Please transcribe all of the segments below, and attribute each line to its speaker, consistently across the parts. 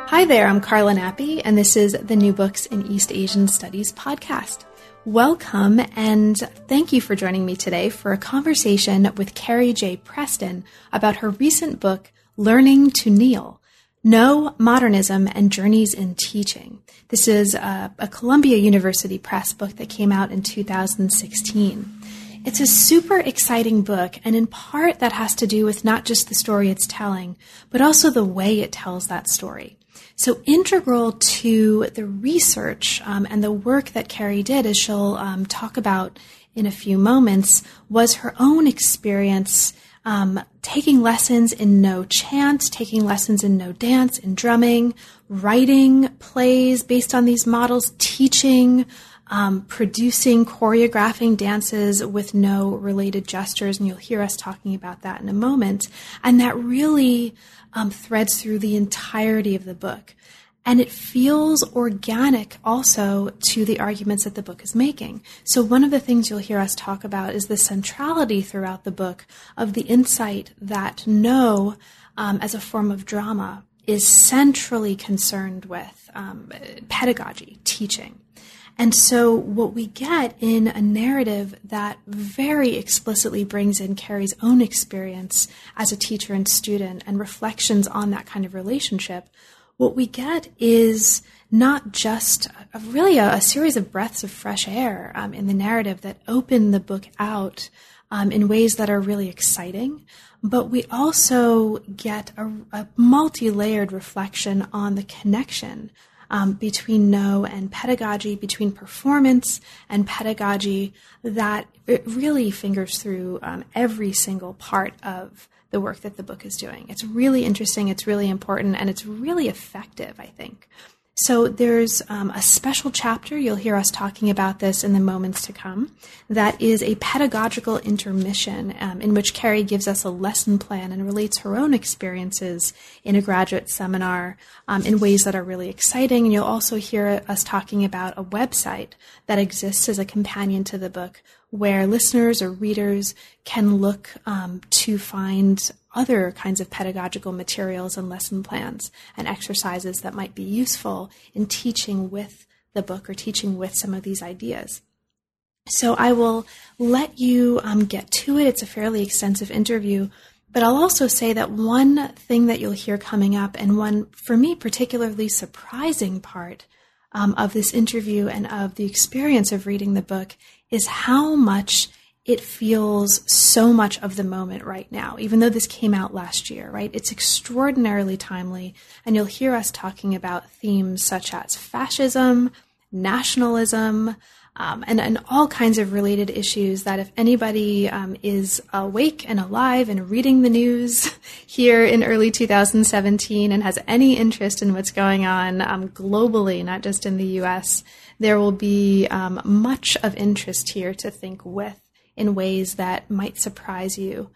Speaker 1: Hi there, I'm Carla Nappi, and this is the New Books in East Asian Studies podcast. Welcome, and thank you for joining me today for a conversation with Carrie J. Preston about her recent book, Learning to Kneel: Know, Modernism, and Journeys in Teaching. This is a Columbia University Press book that came out in 2016. It's a super exciting book, and in part that has to do with not just the story it's telling, but also the way it tells that story. So integral to the research and the work that Carrie did, as she'll talk about in a few moments, was her own experience taking lessons in no chant, taking lessons in no dance, in drumming, writing plays based on these models, teaching, producing, choreographing dances with no related gestures, and you'll hear us talking about that in a moment. And that really threads through the entirety of the book. And it feels organic also to the arguments that the book is making. So one of the things you'll hear us talk about is the centrality throughout the book of the insight that know, as a form of drama, is centrally concerned with pedagogy, teaching. And so what we get in a narrative that very explicitly brings in Carrie's own experience as a teacher and student and reflections on that kind of relationship, what we get is not just a series of breaths of fresh air in the narrative that open the book out in ways that are really exciting, but we also get a multi-layered reflection on the connection between know and pedagogy, between performance and pedagogy, that it really fingers through every single part of the work that the book is doing. It's really interesting, it's really important, and it's really effective, I think. So there's a special chapter, you'll hear us talking about this in the moments to come, that is a pedagogical intermission in which Carrie gives us a lesson plan and relates her own experiences in a graduate seminar in ways that are really exciting. And you'll also hear us talking about a website that exists as a companion to the book where listeners or readers can look to find other kinds of pedagogical materials and lesson plans and exercises that might be useful in teaching with the book or teaching with some of these ideas. So I will let you get to it. It's a fairly extensive interview, but I'll also say that one thing that you'll hear coming up, and one, for me, particularly surprising part of this interview and of the experience of reading the book, is how much it feels so much of the moment right now, even though this came out last year, right? It's extraordinarily timely, and you'll hear us talking about themes such as fascism, nationalism, and all kinds of related issues that if anybody is awake and alive and reading the news here in early 2017 and has any interest in what's going on globally, not just in the U.S., there will be much of interest here to think with in ways that might surprise you,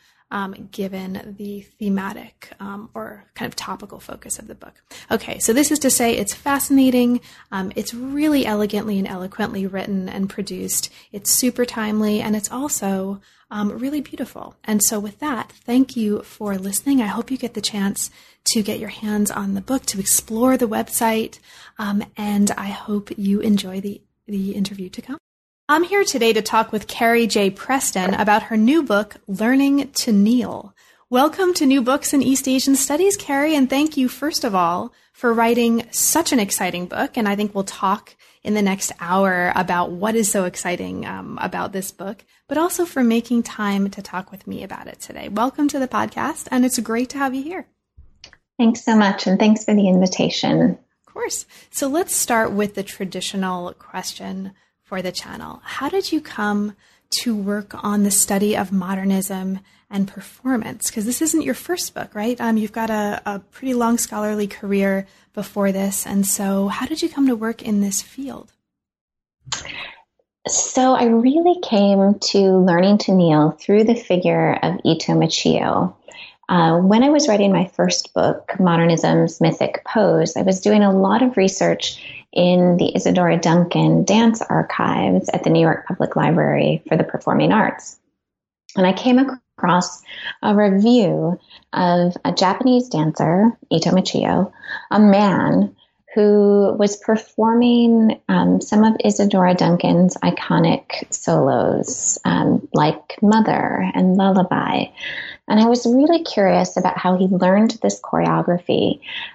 Speaker 1: given the thematic or kind of topical focus of the book. Okay, so this is to say it's fascinating. It's really elegantly and eloquently written and produced. It's super timely, and it's also really beautiful. And so with that, thank you for listening. I hope you get the chance to get your hands on the book, to explore the website, and I hope you enjoy the interview to come. I'm here today to talk with Carrie J. Preston about her new book, Learning to Kneel. Welcome to New Books in East Asian Studies, Carrie, and thank you, first of all, for writing such an exciting book, and I think we'll talk in the next hour about what is so exciting about this book, but also for making time to talk with me about it today. Welcome to the podcast, and it's great to have you here.
Speaker 2: Thanks so much, and thanks for the invitation.
Speaker 1: Of course. So let's start with the traditional question for the channel. How did you come to work on the study of modernism and performance? Because this isn't your first book, right? You've got a pretty long scholarly career before this. And so how did you come to work in this field?
Speaker 2: So I really came to Learning to Kneel through the figure of Ito Michio. When I was writing my first book, Modernism's Mythic Pose, I was doing a lot of research in the Isadora Duncan dance archives at the New York Public Library for the Performing Arts. And I came across a review of a Japanese dancer, Ito Michio, a man who was performing some of Isadora Duncan's iconic solos, like Mother and Lullaby. And I was really curious about how he learned this choreography.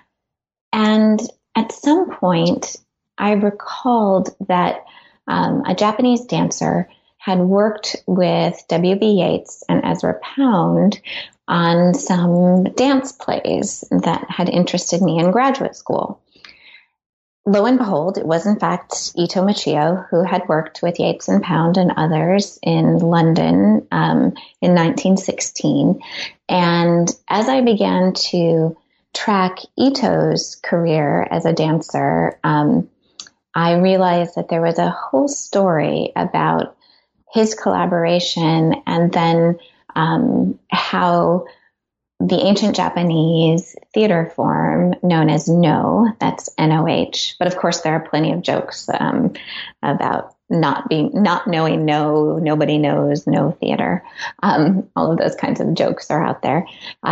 Speaker 2: And at some point, I recalled that a Japanese dancer had worked with W.B. Yeats and Ezra Pound on some dance plays that had interested me in graduate school. Lo and behold, it was in fact Ito Michio who had worked with Yeats and Pound and others in London in 1916. And as I began to track Ito's career as a dancer, I realized that there was a whole story about his collaboration and then how the ancient Japanese theater form known as No, that's N-O-H. But of course, there are plenty of jokes about not knowing No, nobody knows No theater. All of those kinds of jokes are out there.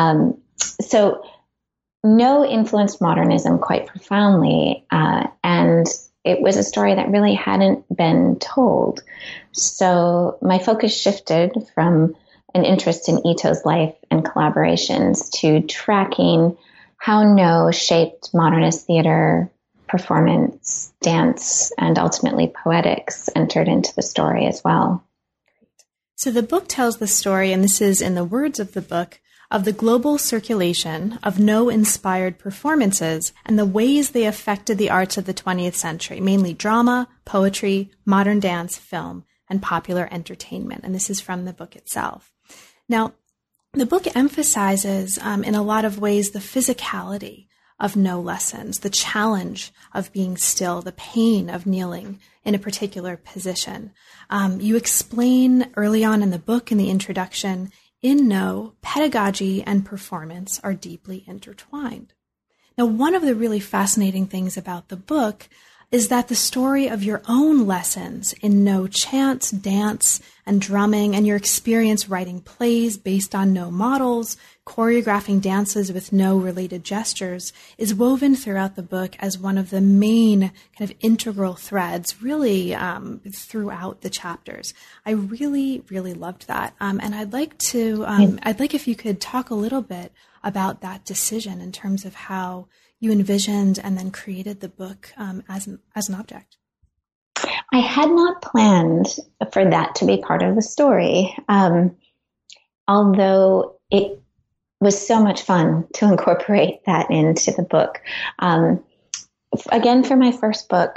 Speaker 2: So No influenced modernism quite profoundly, and it was a story that really hadn't been told. So my focus shifted from an interest in Ito's life and collaborations to tracking how No shaped modernist theater, performance, dance, and ultimately poetics entered into the story as well.
Speaker 1: So the book tells the story, and this is in the words of the book, of the global circulation of No-inspired performances and the ways they affected the arts of the 20th century, mainly drama, poetry, modern dance, film, and popular entertainment. And this is from the book itself. Now, the book emphasizes in a lot of ways the physicality of No lessons, the challenge of being still, the pain of kneeling in a particular position. You explain early on in the book, in the introduction, in No, pedagogy and performance are deeply intertwined. Now, one of the really fascinating things about the book is that the story of your own lessons in No chant, dance, and drumming, and your experience writing plays based on No models, choreographing dances with No related gestures, is woven throughout the book as one of the main kind of integral threads, really throughout the chapters. I really, really loved that. And I'd like if you could talk a little bit about that decision in terms of how you envisioned and then created the book as an object.
Speaker 2: I had not planned for that to be part of the story, although it was so much fun to incorporate that into the book. Again, for my first book,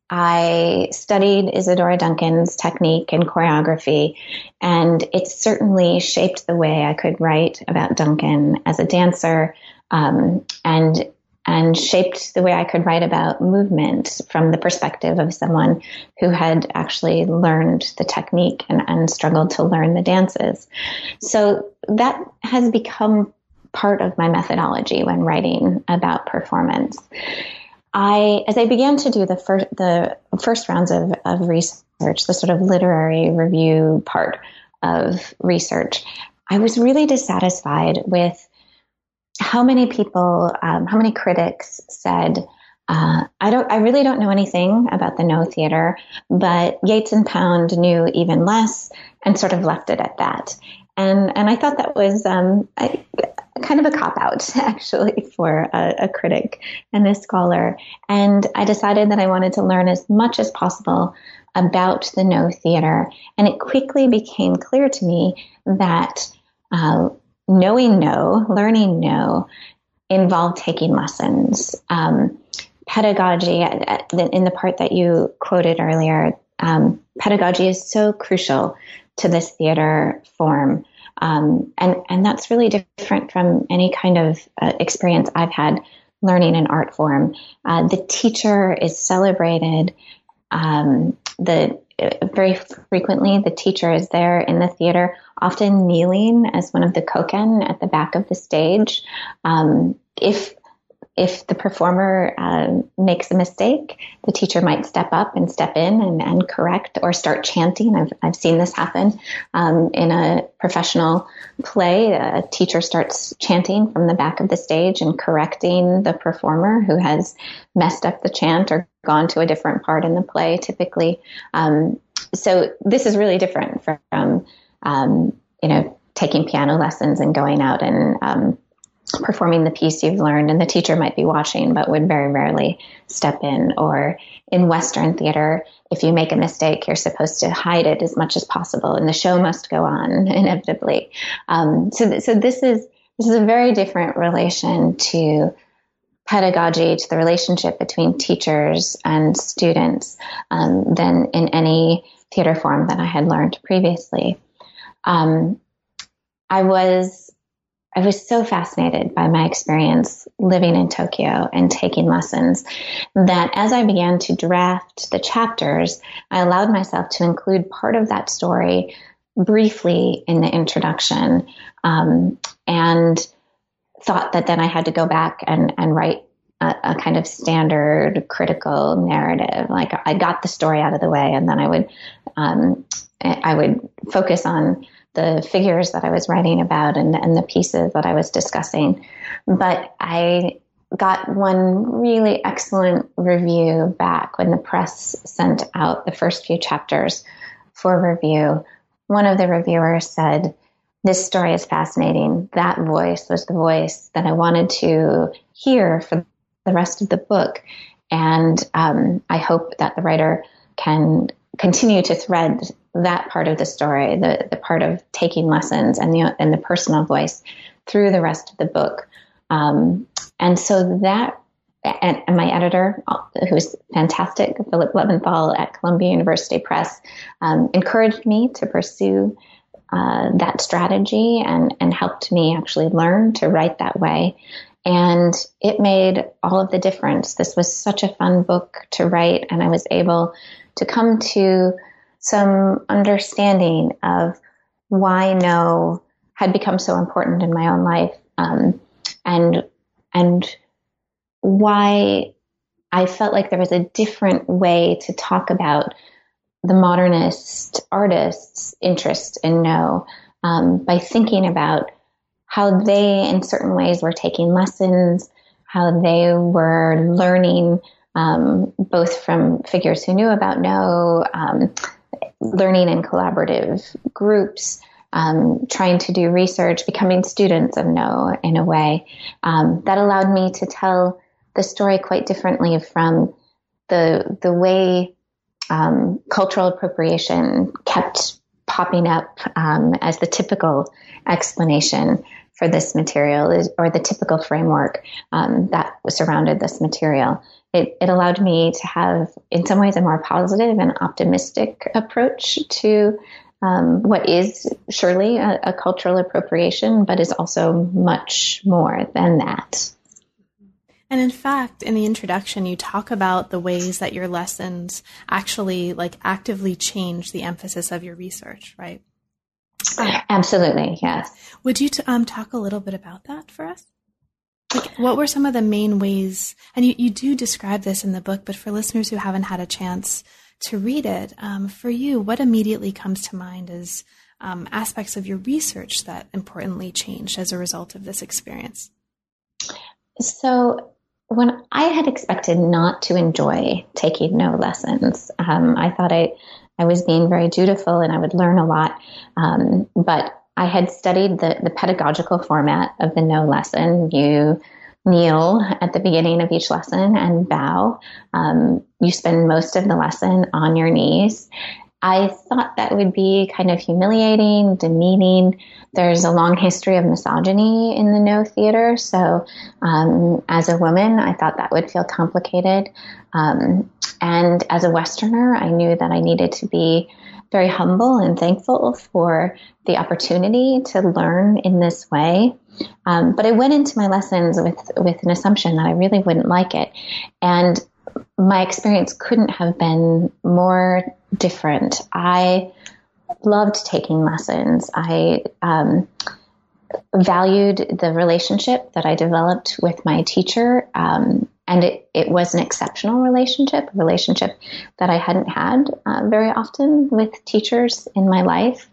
Speaker 2: I studied Isadora Duncan's technique and choreography, and it certainly shaped the way I could write about Duncan as a dancer, and shaped the way I could write about movement from the perspective of someone who had actually learned the technique and struggled to learn the dances. So that has become part of my methodology when writing about performance. As I began to do the first rounds of research, the sort of literary review part of research, I was really dissatisfied with how many people, how many critics said, I really don't know anything about the No theater, but Yeats and Pound knew even less, and sort of left it at that. And I thought that was kind of a cop-out, actually, for a critic and a scholar. And I decided that I wanted to learn as much as possible about the No theater. And it quickly became clear to me that knowing No, learning No, involved taking lessons. Pedagogy, in the part that you quoted earlier, pedagogy is so crucial to this theater form. And that's really different from any kind of experience I've had learning an art form. The teacher is celebrated. Very frequently, the teacher is there in the theater, often kneeling as one of the koken at the back of the stage. If if the performer makes a mistake, the teacher might step up and step in and correct or start chanting. I've seen this happen in a professional play. A teacher starts chanting from the back of the stage and correcting the performer who has messed up the chant or gone to a different part in the play, typically. So this is really different from, taking piano lessons and going out and performing the piece you've learned, and the teacher might be watching but would very rarely step in. Or in Western theater, if you make a mistake, you're supposed to hide it as much as possible, and the show must go on inevitably. So this is a very different relation to pedagogy, to the relationship between teachers and students, than in any theater form that I had learned previously. I was so fascinated by my experience living in Tokyo and taking lessons that as I began to draft the chapters, I allowed myself to include part of that story briefly in the introduction, and thought that then I had to go back and write a kind of standard critical narrative. Like, I got the story out of the way, and then I would focus on the figures that I was writing about and the pieces that I was discussing. But I got one really excellent review back when the press sent out the first few chapters for review. One of the reviewers said, "This story is fascinating. That voice was the voice that I wanted to hear for the rest of the book. And I hope that the writer can continue to thread that part of the story, the part of taking lessons and the personal voice through the rest of the book." And so that, and my editor, who's fantastic, Philip Leventhal at Columbia University Press, encouraged me to pursue that strategy and helped me actually learn to write that way. And it made all of the difference. This was such a fun book to write, and I was able to come to some understanding of why no had become so important in my own life, and why I felt like there was a different way to talk about the modernist artist's interest in No, by thinking about how they, in certain ways, were taking lessons, how they were learning, both from figures who knew about No, learning in collaborative groups, trying to do research, becoming students of No in a way that allowed me to tell the story quite differently from the way cultural appropriation kept popping up as the typical explanation for this material, or the typical framework that surrounded this material. It allowed me to have, in some ways, a more positive and optimistic approach to what is surely a cultural appropriation, but is also much more than that.
Speaker 1: And in fact, in the introduction, you talk about the ways that your lessons actually actively change the emphasis of your research, right?
Speaker 2: Absolutely, yes.
Speaker 1: Would you talk a little bit about that for us? What were some of the main ways, and you do describe this in the book, but for listeners who haven't had a chance to read it, for you, what immediately comes to mind as aspects of your research that importantly changed as a result of this experience?
Speaker 2: So when I had expected not to enjoy taking No lessons, I thought I was being very dutiful and I would learn a lot. But I had studied the pedagogical format of the No lesson. You kneel at the beginning of each lesson and bow. You spend most of the lesson on your knees. I thought that would be kind of humiliating, demeaning. There's a long history of misogyny in the No theater. So as a woman, I thought that would feel complicated. And as a Westerner, I knew that I needed to be very humble and thankful for the opportunity to learn in this way. But I went into my lessons with an assumption that I really wouldn't like it. And my experience couldn't have been more different. I loved taking lessons. valued the relationship that I developed with my teacher. And it was an exceptional relationship, a relationship that I hadn't had very often with teachers in my life.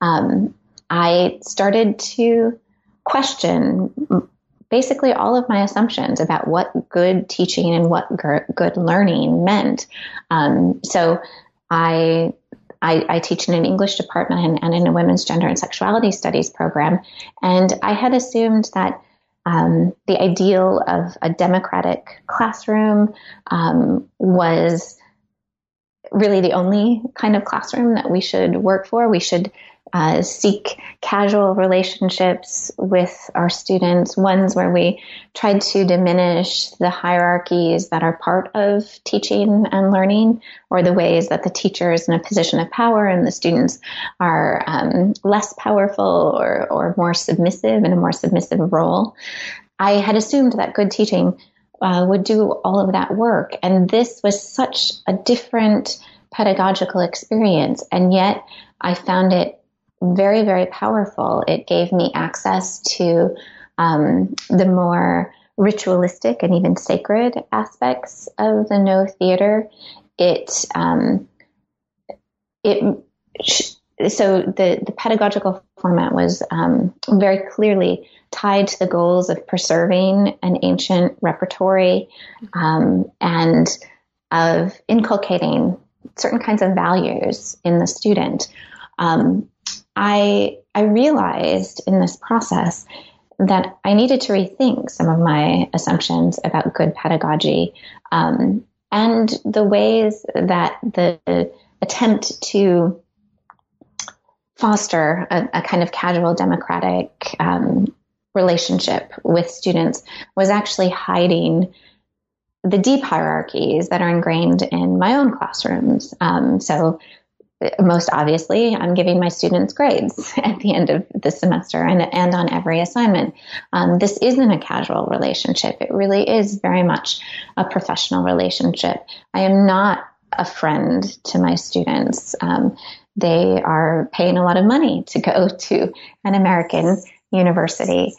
Speaker 2: I started to question basically all of my assumptions about what good teaching and what good learning meant. So I teach in an English department and in a women's gender and sexuality studies program. And I had assumed that the ideal of a democratic classroom was really the only kind of classroom that we should work for. We should seek casual relationships with our students, ones where we tried to diminish the hierarchies that are part of teaching and learning, or the ways that the teacher is in a position of power and the students are less powerful or more submissive, in a more submissive role. I had assumed that good teaching would do all of that work. And this was such a different pedagogical experience. And yet I found it very, very powerful. It gave me access to the more ritualistic and even sacred aspects of the Noh theater. So the pedagogical format was very clearly tied to the goals of preserving an ancient repertory and of inculcating certain kinds of values in the student. I realized in this process that I needed to rethink some of my assumptions about good pedagogy and the ways that the attempt to foster a kind of casual democratic relationship with students was actually hiding the deep hierarchies that are ingrained in my own classrooms. So most obviously, I'm giving my students grades at the end of the semester and on every assignment. This isn't a casual relationship. It really is very much a professional relationship. I am not a friend to my students. They are paying a lot of money to go to an American university.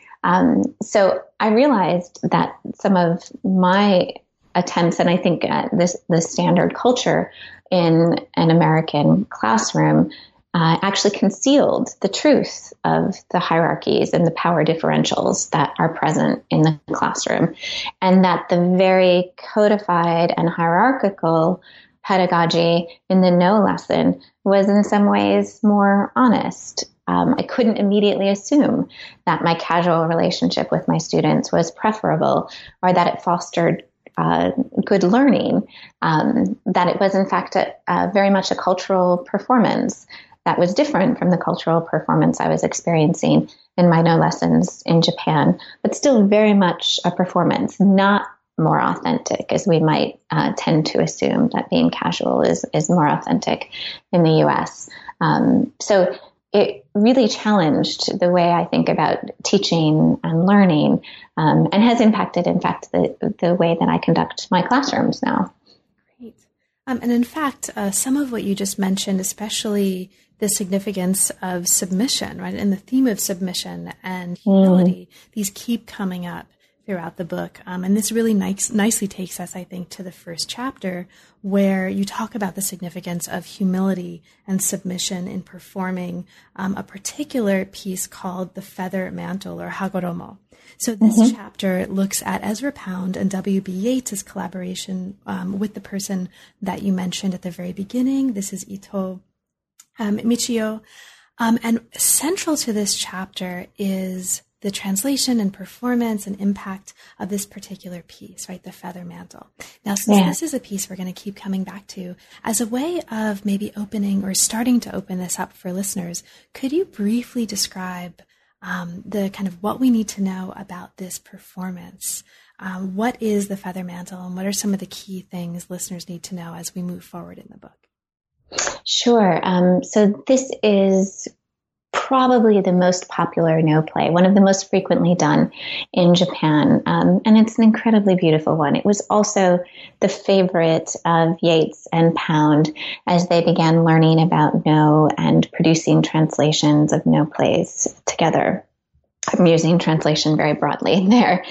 Speaker 2: So I realized that some of my attempts, and I think the standard culture in an American classroom actually concealed the truth of the hierarchies and the power differentials that are present in the classroom, and that the very codified and hierarchical pedagogy in the Noh lesson was in some ways more honest. I couldn't immediately assume that my casual relationship with my students was preferable, or that it fostered good learning, that it was in fact very much a cultural performance that was different from the cultural performance I was experiencing in my Noh lessons in Japan, but still very much a performance, not more authentic, as we might tend to assume that being casual is more authentic in the US. So it really challenged the way I think about teaching and learning, and has impacted, in fact, the way that I conduct my classrooms now.
Speaker 1: Great. And in fact, some of what you just mentioned, especially the significance of submission, right, and the theme of submission and humility, these keep coming up throughout the book. And this really nicely takes us, I think, to the first chapter, where you talk about the significance of humility and submission in performing a particular piece called The Feather Mantle, or Hagoromo. So this chapter looks at Ezra Pound and W.B. Yeats' collaboration with the person that you mentioned at the very beginning. This is Ito Michio. And central to this chapter is the translation and performance and impact of this particular piece, right? The Feather Mantle. Now, since this is a piece we're going to keep coming back to, as a way of maybe opening or starting to open this up for listeners, could you briefly describe the kind of what we need to know about this performance? What is the Feather Mantle, and what are some of the key things listeners need to know as we move forward in the book?
Speaker 2: Sure. So this is probably the most popular Noh play, one of the most frequently done in Japan. And it's an incredibly beautiful one. It was also the favorite of Yeats and Pound as they began learning about Noh and producing translations of Noh plays together. I'm using translation very broadly there.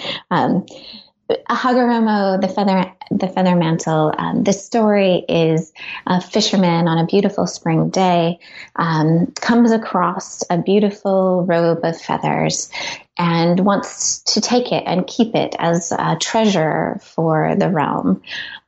Speaker 2: Hagoromo, the feather mantle. The story is a fisherman on a beautiful spring day comes across a beautiful robe of feathers and wants to take it and keep it as a treasure for the realm.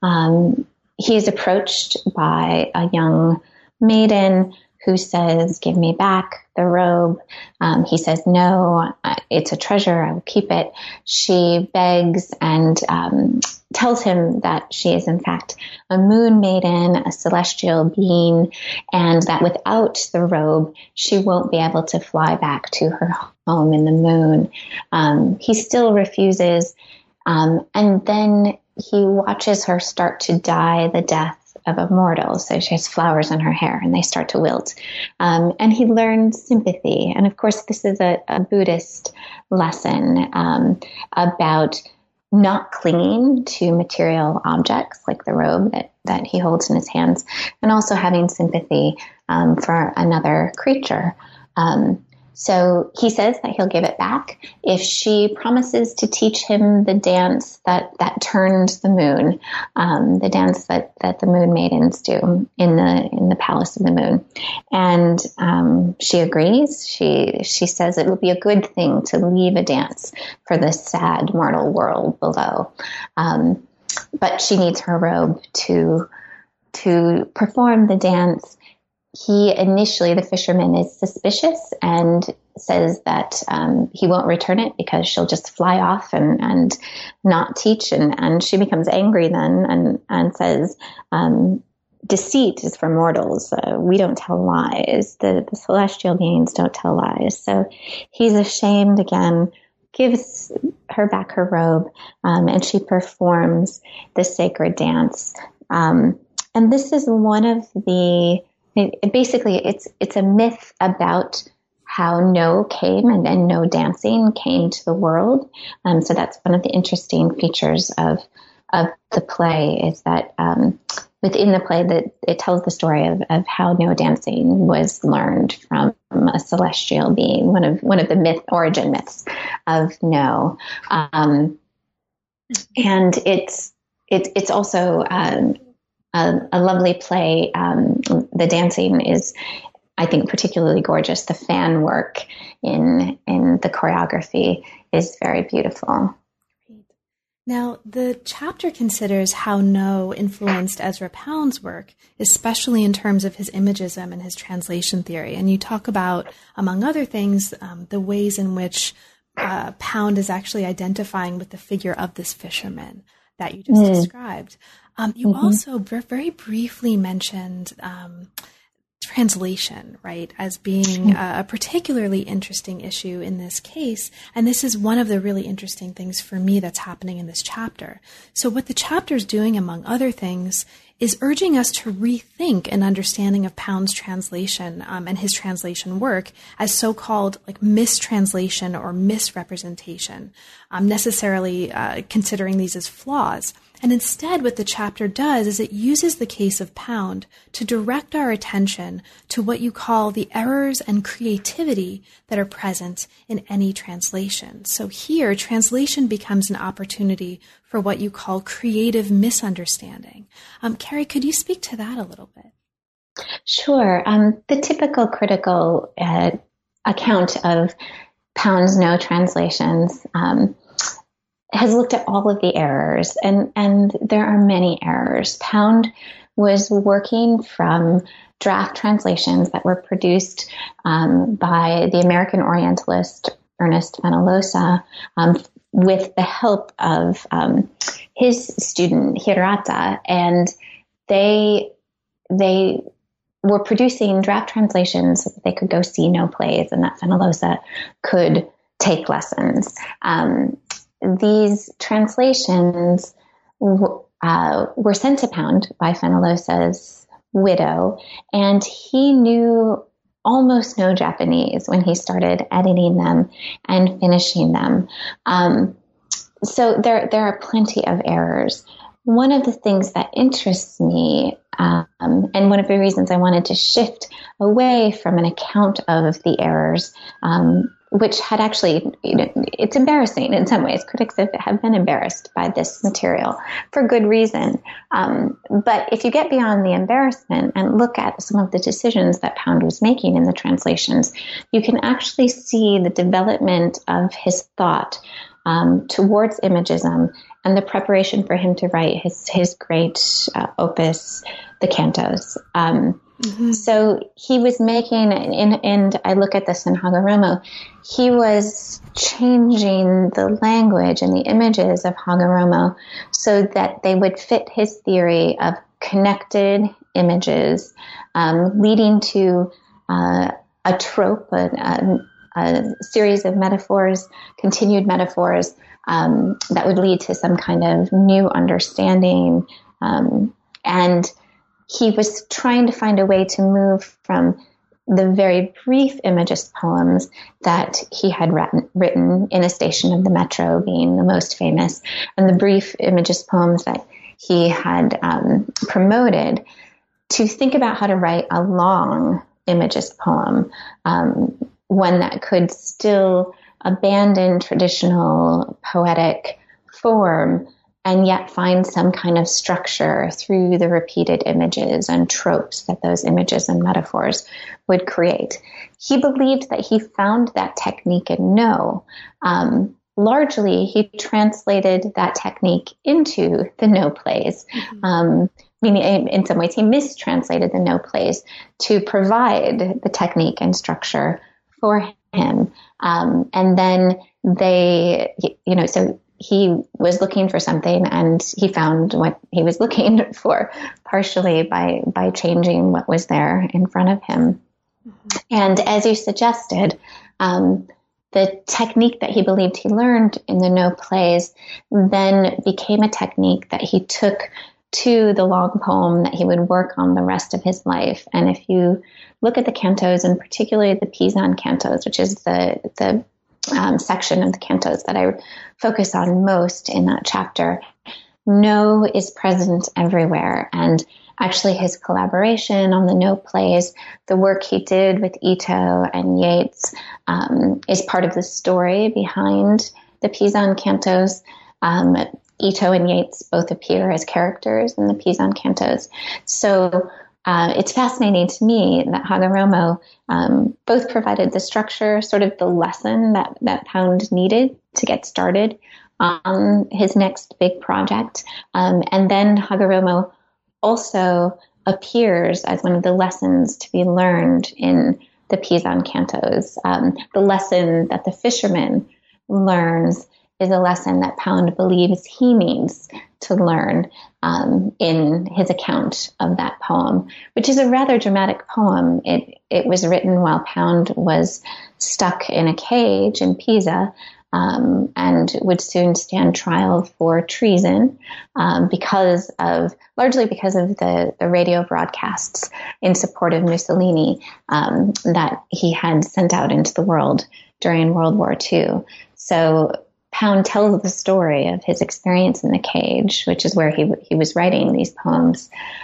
Speaker 2: He is approached by a young maiden who says, "Give me back the robe." He says, "No, it's a treasure. I will keep it." She begs and tells him that she is in fact a moon maiden, a celestial being, and that without the robe, she won't be able to fly back to her home in the moon. He still refuses, and then he watches her start to die the death of a mortal. So she has flowers in her hair and they start to wilt. And he learns sympathy. And of course, this is a Buddhist lesson about not clinging to material objects like the robe that he holds in his hands, and also having sympathy for another creature. So he says that he'll give it back if she promises to teach him the dance that turned the moon, the dance that the moon maidens do in the palace of the moon. And she agrees. She says it will be a good thing to leave a dance for the sad mortal world below. But she needs her robe to perform the dance. The fisherman is suspicious and says that he won't return it because she'll just fly off and not teach. And she becomes angry then and says, deceit is for mortals. We don't tell lies. The celestial beings don't tell lies. So he's ashamed again, gives her back her robe, and she performs the sacred dance. And this is one of the... It's a myth about how No came and No dancing came to the world. So that's one of the interesting features of the play is that within the play that it tells the story of how No dancing was learned from a celestial being, one of the origin myths of No, and it's also a lovely play. The dancing is, I think, particularly gorgeous. The fan work in the choreography is very beautiful.
Speaker 1: Now, the chapter considers how No influenced Ezra Pound's work, especially in terms of his imagism and his translation theory. And you talk about, among other things, the ways in which Pound is actually identifying with the figure of this fisherman that you just described. You also very briefly mentioned translation, right, as being a particularly interesting issue in this case. And this is one of the really interesting things for me that's happening in this chapter. So what the chapter is doing, among other things, is urging us to rethink an understanding of Pound's translation and his translation work as so-called like mistranslation or misrepresentation, necessarily considering these as flaws. And instead, what the chapter does is it uses the case of Pound to direct our attention to what you call the errors and creativity that are present in any translation. So here, translation becomes an opportunity for what you call creative misunderstanding. Carrie, could you speak to that a little bit?
Speaker 2: Sure. The typical critical account of Pound's No translations has looked at all of the errors, and there are many errors. Pound was working from draft translations that were produced by the American Orientalist Ernest Fenollosa with the help of his student Hirata, and they were producing draft translations so that they could go see No plays and that Fenollosa could take lessons. These translations were sent to Pound by Fenollosa's widow, and he knew almost no Japanese when he started editing them and finishing them. So there are plenty of errors. One of the things that interests me, and one of the reasons I wanted to shift away from an account of the errors which had actually, it's embarrassing in some ways. Critics have been embarrassed by this material for good reason. But if you get beyond the embarrassment and look at some of the decisions that Pound was making in the translations, you can actually see the development of his thought towards imagism and the preparation for him to write his great opus, the cantos. So he was making, and I look at this in Hagoromo, he was changing the language and the images of Hagoromo so that they would fit his theory of connected images, leading to a trope, a series of metaphors, continued metaphors, that would lead to some kind of new understanding. And he was trying to find a way to move from the very brief Imagist poems that he had written in A Station of the Metro being the most famous, and the brief Imagist poems that he had promoted, to think about how to write a long Imagist poem, one that could still abandon traditional poetic form and yet find some kind of structure through the repeated images and tropes that those images and metaphors would create. He believed that he found that technique in No. Largely, he translated that technique into the No plays. Meaning, in some ways, he mistranslated the No plays to provide the technique and structure for him. And then so he was looking for something, and he found what he was looking for, partially by changing what was there in front of him. And as you suggested, the technique that he believed he learned in the No plays then became a technique that he took to the long poem that he would work on the rest of his life. And if you look at the cantos, and particularly the Pisan cantos, which is the section of the cantos that I focus on most in that chapter, No is present everywhere. And actually his collaboration on the No plays, the work he did with Ito and Yeats, is part of the story behind the Pisan cantos. Ito and Yeats both appear as characters in the Pisan cantos. So it's fascinating to me that Hagoromo both provided the structure, sort of the lesson that Pound needed to get started on his next big project. And then Hagoromo also appears as one of the lessons to be learned in the Pisan cantos. The lesson that the fisherman learns is a lesson that Pound believes he needs to learn in his account of that poem, which is a rather dramatic poem. It was written while Pound was stuck in a cage in Pisa, and would soon stand trial for treason largely because of the radio broadcasts in support of Mussolini that he had sent out into the world during World War II. So Pound tells the story of his experience in the cage, which is where he was writing these poems,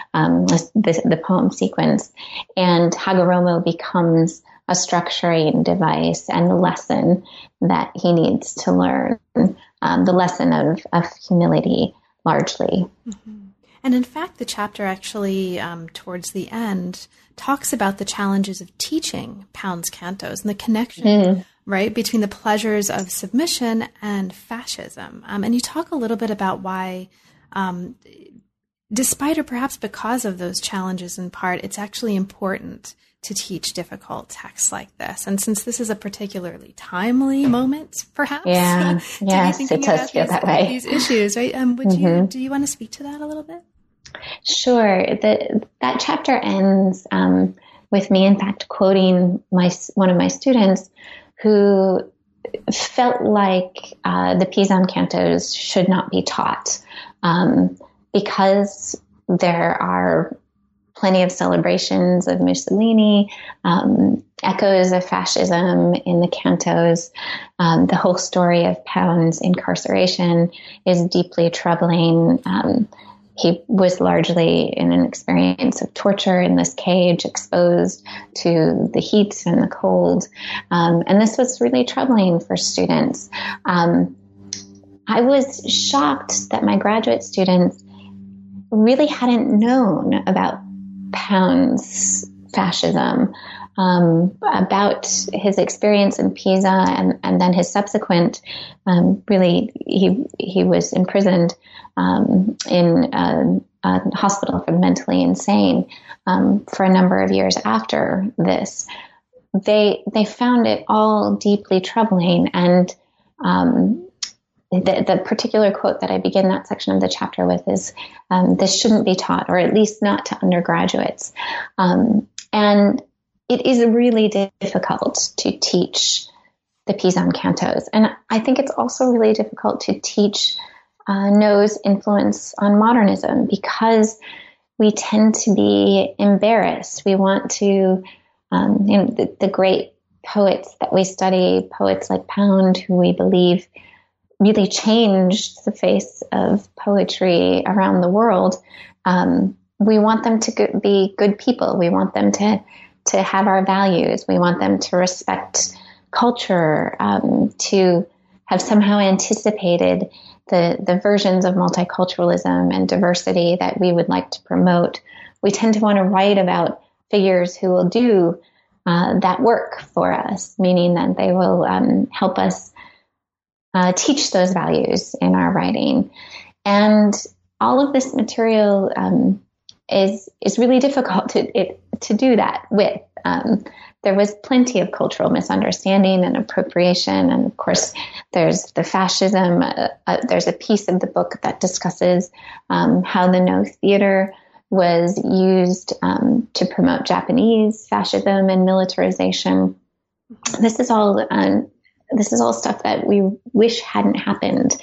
Speaker 2: the poem sequence, and Hagoromo becomes a structuring device and the lesson that he needs to learn, the lesson of humility, largely.
Speaker 1: Mm-hmm. And in fact, the chapter actually, towards the end, talks about the challenges of teaching Pound's cantos and the connection, right, between the pleasures of submission and fascism. And you talk a little bit about why, despite or perhaps because of those challenges in part, it's actually important to teach difficult texts like this. And since this is a particularly timely moment, perhaps,
Speaker 2: yes, it does feel that way.
Speaker 1: These issues, right? Do you want to speak to that a little bit?
Speaker 2: Sure. That chapter ends with me, in fact, quoting one of my students who felt like the Pisan cantos should not be taught because there are plenty of celebrations of Mussolini, echoes of fascism in the cantos. The whole story of Pound's incarceration is deeply troubling. He was largely in an experience of torture in this cage, exposed to the heat and the cold. And this was really troubling for students. I was shocked that my graduate students really hadn't known about Pound's fascism, about his experience in Pisa, and then his subsequent, he was imprisoned in a hospital for the mentally insane for a number of years after this. They found it all deeply troubling, and the particular quote that I begin that section of the chapter with is, this shouldn't be taught, or at least not to undergraduates. And it is really difficult to teach the Pisan cantos. And I think it's also really difficult to teach No's influence on modernism, because we tend to be embarrassed. We want to, the great poets that we study, poets like Pound, who we believe really changed the face of poetry around the world. We want them to be good people. We want them to have our values. We want them to respect culture, to have somehow anticipated the versions of multiculturalism and diversity that we would like to promote. We tend to want to write about figures who will do that work for us, meaning that they will help us teach those values in our writing. And all of this material is really difficult to do that with. There was plenty of cultural misunderstanding and appropriation. And of course, there's the fascism. There's a piece of the book that discusses how the No Theater was used to promote Japanese fascism and militarization. This is all stuff that we wish hadn't happened.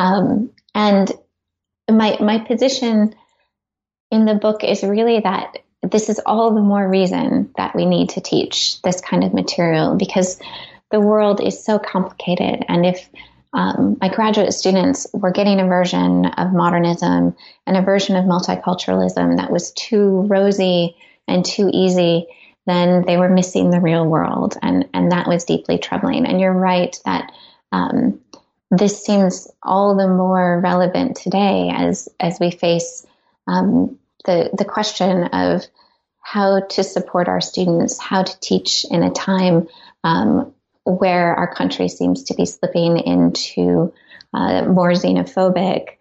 Speaker 2: And my position in the book is really that this is all the more reason that we need to teach this kind of material, because the world is so complicated. And if my graduate students were getting a version of modernism and a version of multiculturalism that was too rosy and too easy, then they were missing the real world. And that was deeply troubling. And you're right that this seems all the more relevant today as we face the question of how to support our students, how to teach in a time where our country seems to be slipping into more xenophobic,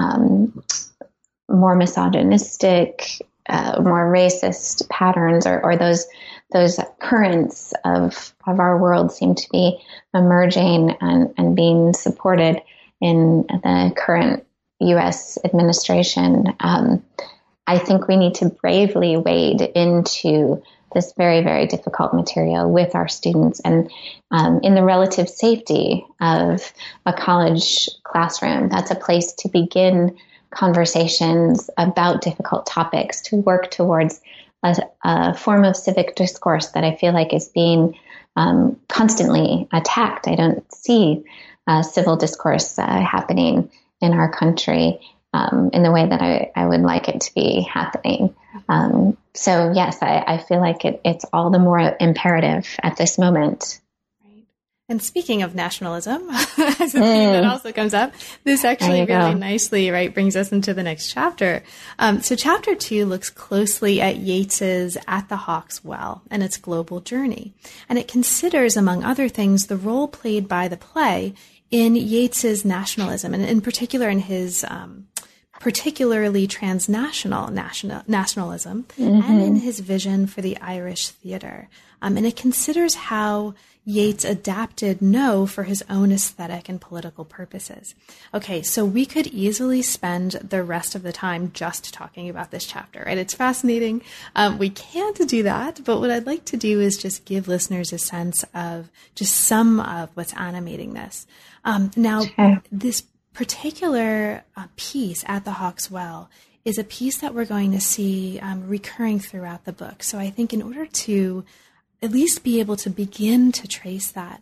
Speaker 2: more misogynistic, more racist patterns, or those currents of our world seem to be emerging and being supported in the current U.S. administration. I think we need to bravely wade into this very, very difficult material with our students, and in the relative safety of a college classroom. That's a place to begin conversations about difficult topics, to work towards a form of civic discourse that I feel like is being constantly attacked. I don't see civil discourse happening in our country in the way that I would like it to be happening. So yes, I feel like it's all the more imperative at this moment.
Speaker 1: Right. And speaking of nationalism, as a theme that also comes up, this actually really nicely, brings us into the next chapter. So chapter 2 looks closely at Yeats's At the Hawk's Well and its global journey. And it considers, among other things, the role played by the play in Yeats's nationalism, and in particular in his particularly transnational nationalism, and in his vision for the Irish theater. And it considers how Yeats adapted No for his own aesthetic and political purposes. Okay, so we could easily spend the rest of the time just talking about this chapter, right? It's fascinating. We can't do that, but what I'd like to do is just give listeners a sense of just some of what's animating this. This particular piece, At the Hawk's Well, is a piece that we're going to see recurring throughout the book. So I think in order to at least be able to begin to trace that,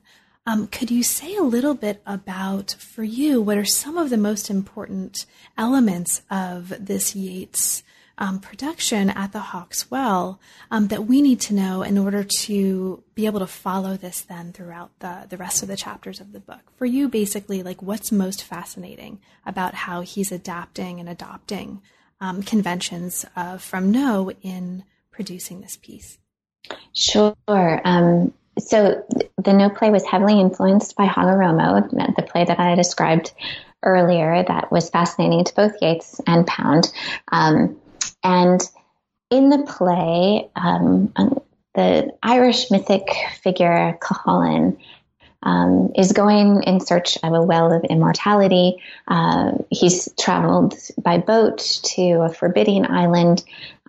Speaker 1: Could you say a little bit about, for you, what are some of the most important elements of this Yeats production at the Hawk's Well that we need to know in order to be able to follow this then throughout the rest of the chapters of the book? For you, basically, like, what's most fascinating about how he's adapting and adopting conventions from No in producing this piece?
Speaker 2: Sure. So the No play was heavily influenced by Hagoromo, the play that I described earlier that was fascinating to both Yeats and Pound. And in the play, the Irish mythic figure Cuchulainn is going in search of a well of immortality. He's traveled by boat to a forbidding island,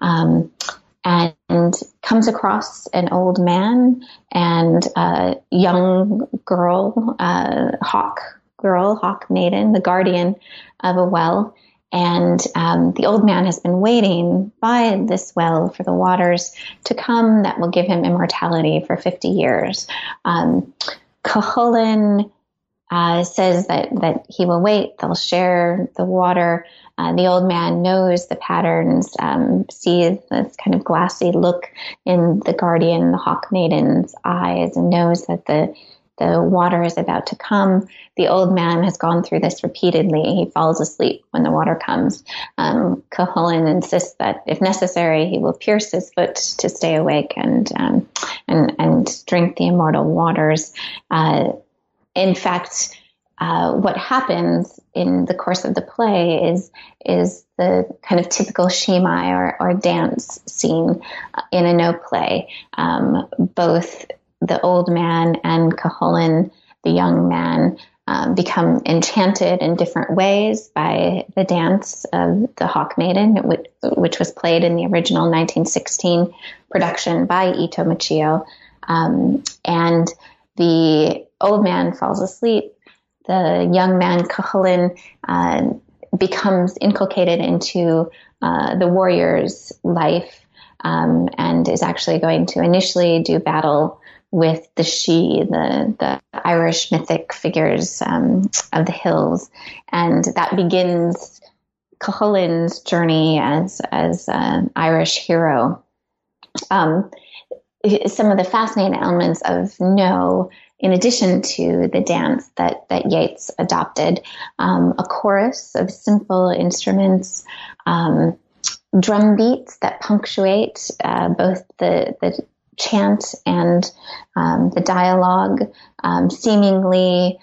Speaker 2: and comes across an old man and a young girl, hawk maiden, the guardian of a well. And the old man has been waiting by this well for the waters to come that will give him immortality for 50 years. Cuchulainn says that he will wait, they'll share the water. The old man knows the patterns, sees this kind of glassy look in the guardian, the hawk maiden's eyes, and knows that the water is about to come. The old man has gone through this repeatedly. He falls asleep when the water comes. Cuchulainn insists that if necessary, he will pierce his foot to stay awake and drink the immortal waters. In fact, what happens in the course of the play is the kind of typical shimai or dance scene in a No play. Both the old man and Cuchulainn, the young man, become enchanted in different ways by the dance of the Hawk Maiden, which was played in the original 1916 production by Ito Michio. And the old man falls asleep. The young man, Cuchulainn, becomes inculcated into the warrior's life, and is actually going to initially do battle with the Sidhe, the Irish mythic figures of the hills. And that begins Cuchulainn's journey as an Irish hero. Some of the fascinating elements of No, in addition to the dance that Yeats adopted, a chorus of simple instruments, drum beats that punctuate both the chant and the dialogue, seemingly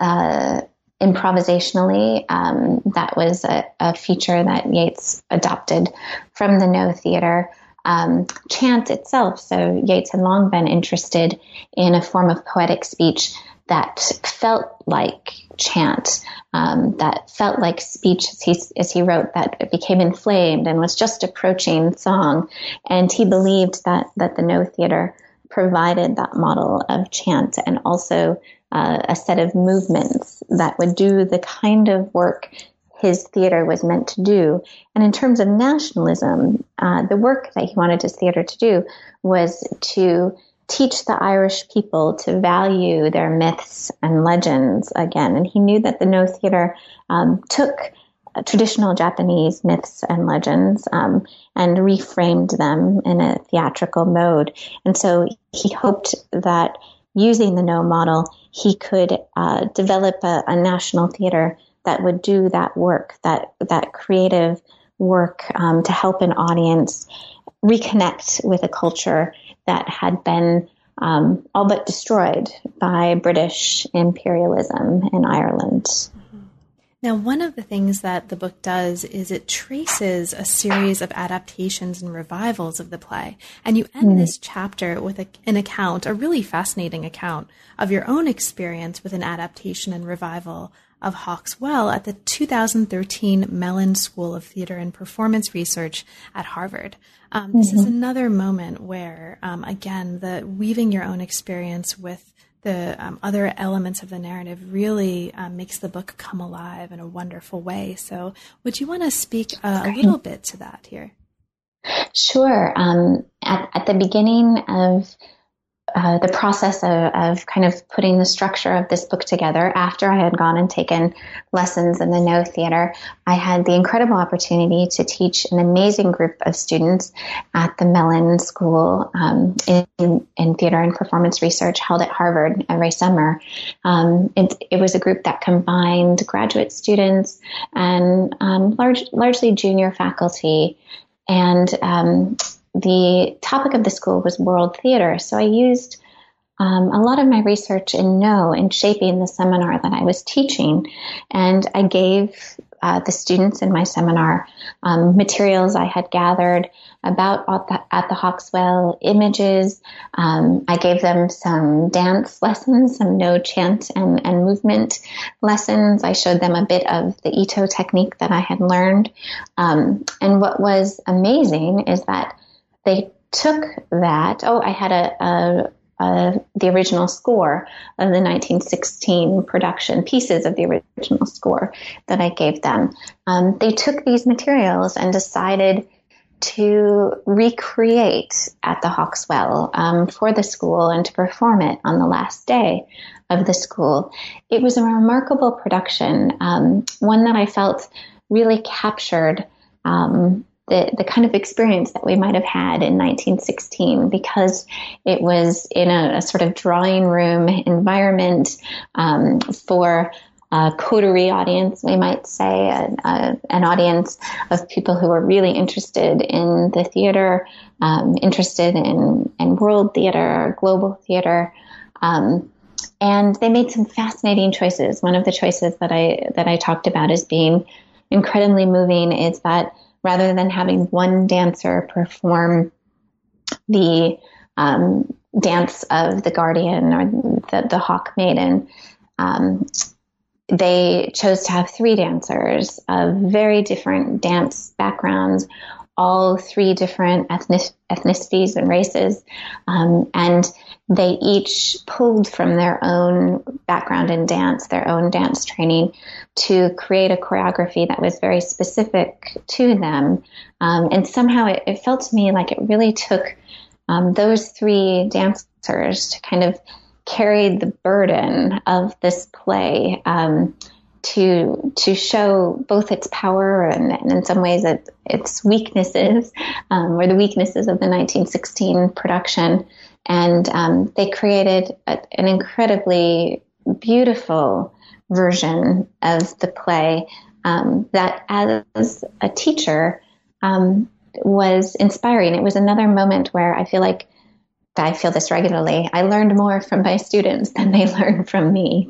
Speaker 2: improvisationally. That was a feature that Yeats adopted from the No theater. Chant itself. So Yeats had long been interested in a form of poetic speech that felt like chant, that felt like speech, as he wrote, that became inflamed and was just approaching song. And he believed that the No theater provided that model of chant, and also a set of movements that would do the kind of work his theater was meant to do. And in terms of nationalism, the work that he wanted his theater to do was to teach the Irish people to value their myths and legends again. And he knew that the No theater took traditional Japanese myths and legends and reframed them in a theatrical mode. And so he hoped that using the No model, he could develop a national theater that would do that work, that creative work to help an audience reconnect with a culture that had been all but destroyed by British imperialism in Ireland.
Speaker 1: Now, one of the things that the book does is it traces a series of adaptations and revivals of the play. And you end this chapter with an account, a really fascinating account of your own experience with an adaptation and revival of Hawk's Well at the 2013 Mellon School of Theater and Performance Research at Harvard. This is another moment where, again, the weaving your own experience with the other elements of the narrative really makes the book come alive in a wonderful way. So would you want to speak a little bit to that here?
Speaker 2: Sure. At the beginning of the process of kind of putting the structure of this book together, after I had gone and taken lessons in the No Theater, I had the incredible opportunity to teach an amazing group of students at the Mellon School in Theater and Performance Research, held at Harvard every summer. It was a group that combined graduate students and largely junior faculty. And the topic of the school was world theater. So I used a lot of my research in shaping the seminar that I was teaching. And I gave the students in my seminar materials I had gathered about at the Hawkswell, images. I gave them some dance lessons, some No chant and movement lessons. I showed them a bit of the Ito technique that I had learned. And what was amazing is that they took that. I had the original score of the 1916 production, pieces of the original score that I gave them. They took these materials and decided to recreate at the Hawkswell for the school and to perform it on the last day of the school. It was a remarkable production, one that I felt really captured the kind of experience that we might have had in 1916, because it was in a sort of drawing room environment for a coterie audience, we might say, an audience of people who were really interested in the theater, interested in world theater, global theater. And they made some fascinating choices. One of the choices that I talked about as being incredibly moving is that rather than having one dancer perform the dance of the Guardian or the Hawk Maiden, they chose to have three dancers of very different dance backgrounds, all three different ethnicities and races, and they each pulled from their own background in dance, their own dance training, to create a choreography that was very specific to them. And somehow it felt to me like it really took those three dancers to kind of carry the burden of this play, to show both its power and in some ways its weaknesses, or the weaknesses of the 1916 production. And they created an incredibly beautiful version of the play that, as a teacher, was inspiring. It was another moment where I feel this regularly. I learned more from my students than they learned from me.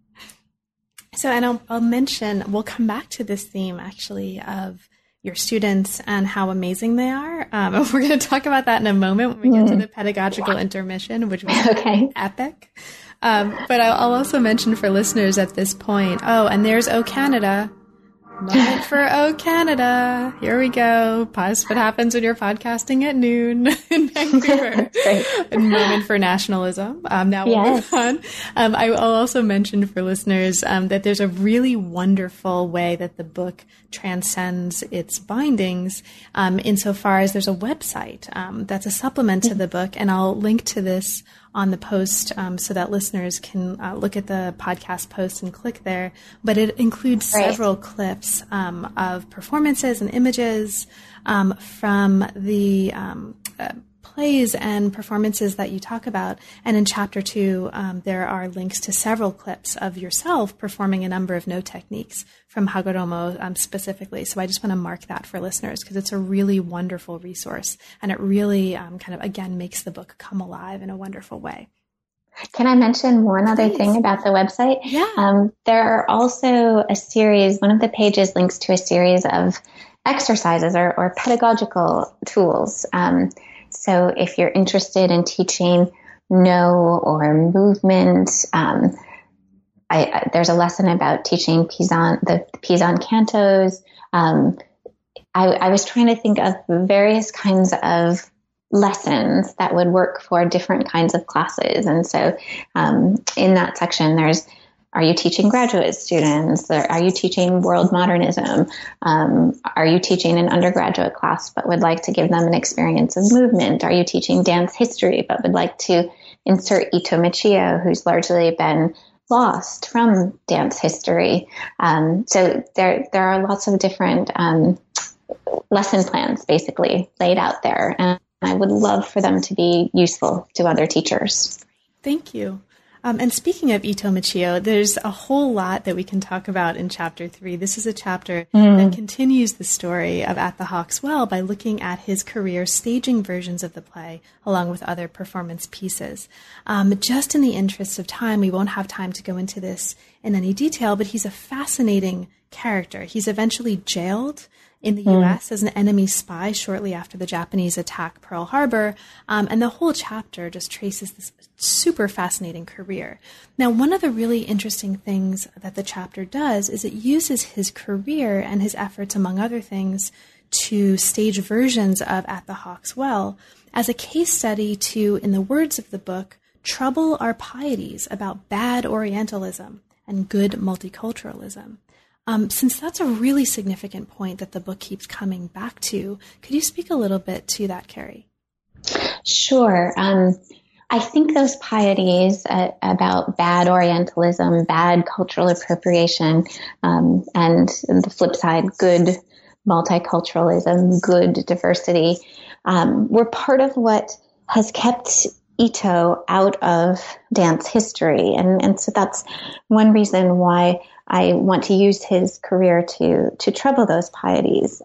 Speaker 1: So, and I'll mention, we'll come back to this theme actually of your students and how amazing they are. And we're going to talk about that in a moment when we get to the pedagogical intermission, which was epic. But I'll also mention for listeners at this point, and there's O Canada. Moment for O Canada. Here we go. Pause what happens when you're podcasting at noon in Vancouver. A moment for nationalism. Now we'll move on. I'll also mention for listeners that there's a really wonderful way that the book transcends its bindings insofar as there's a website that's a supplement to the book. And I'll link to this on the post so that listeners can look at the podcast post and click there. But it includes several clips of performances and images from the plays and performances that you talk about. And in chapter 2, there are links to several clips of yourself performing a number of no techniques from Hagoromo specifically. So I just want to mark that for listeners because it's a really wonderful resource. And it really kind of, again, makes the book come alive in a wonderful way.
Speaker 2: Can I mention one other thing about the website?
Speaker 1: Yeah.
Speaker 2: There are also a series, one of the pages links to a series of exercises or pedagogical tools. So if you're interested in teaching no or movement, there's a lesson about teaching the Pisan cantos. I was trying to think of various kinds of lessons that would work for different kinds of classes. And so in that section, are you teaching graduate students? Are you teaching world modernism? Are you teaching an undergraduate class but would like to give them an experience of movement? Are you teaching dance history but would like to insert Ito Michio, who's largely been lost from dance history. So there are lots of different lesson plans basically laid out there. And I would love for them to be useful to other teachers.
Speaker 1: Thank you. And speaking of Ito Michio, there's a whole lot that we can talk about in Chapter 3. This is a chapter that continues the story of At the Hawk's Well by looking at his career staging versions of the play along with other performance pieces. Just in the interest of time, we won't have time to go into this in any detail, but he's a fascinating character. He's eventually jailed in the U.S. as an enemy spy shortly after the Japanese attack Pearl Harbor. And the whole chapter just traces this super fascinating career. Now, one of the really interesting things that the chapter does is it uses his career and his efforts, among other things, to stage versions of At the Hawk's Well as a case study to, in the words of the book, trouble our pieties about bad Orientalism and good multiculturalism. Since that's a really significant point that the book keeps coming back to, could you speak a little bit to that, Carrie?
Speaker 2: Sure. I think those pieties about bad Orientalism, bad cultural appropriation, and the flip side, good multiculturalism, good diversity, were part of what has kept Ito out of dance history. And so that's one reason why I want to use his career to trouble those pieties.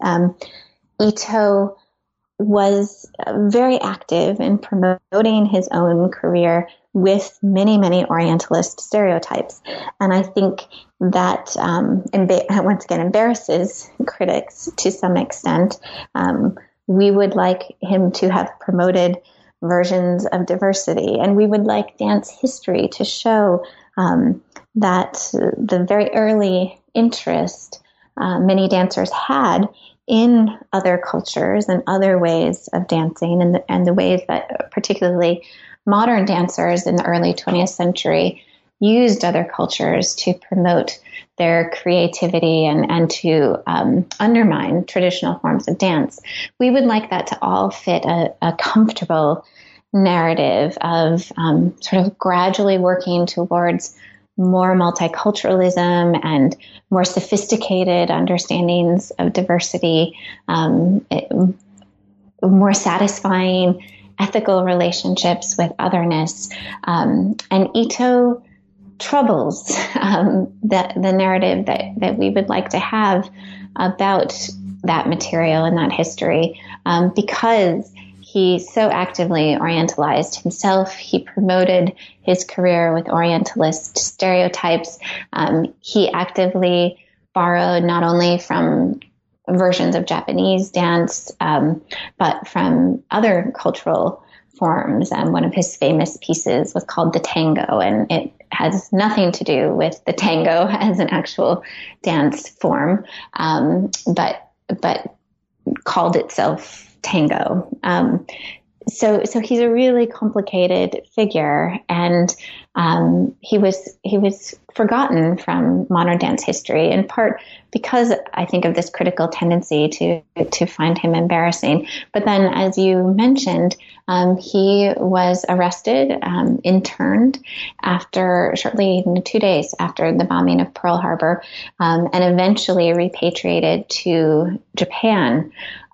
Speaker 2: Ito was very active in promoting his own career with many, many Orientalist stereotypes. And I think that, once again, embarrasses critics to some extent. We would like him to have promoted versions of diversity, and we would like dance history to show that the very early interest many dancers had in other cultures and other ways of dancing, and the ways that particularly modern dancers in the early 20th century used other cultures to promote their creativity and to undermine traditional forms of dance. We would like that to all fit a comfortable narrative of sort of gradually working towards more multiculturalism and more sophisticated understandings of diversity, more satisfying ethical relationships with otherness. And Ito troubles the narrative that we would like to have about that material and that history, because he so actively Orientalized himself. He promoted his career with Orientalist stereotypes. He actively borrowed not only from versions of Japanese dance, but from other cultural forms. One of his famous pieces was called the tango, and it has nothing to do with the tango as an actual dance form, but called itself tango. So he's a really complicated figure, and he was forgotten from modern dance history, in part because I think of this critical tendency to find him embarrassing. But then, as you mentioned, he was arrested, interned shortly 2 days after the bombing of Pearl Harbor, and eventually repatriated to Japan.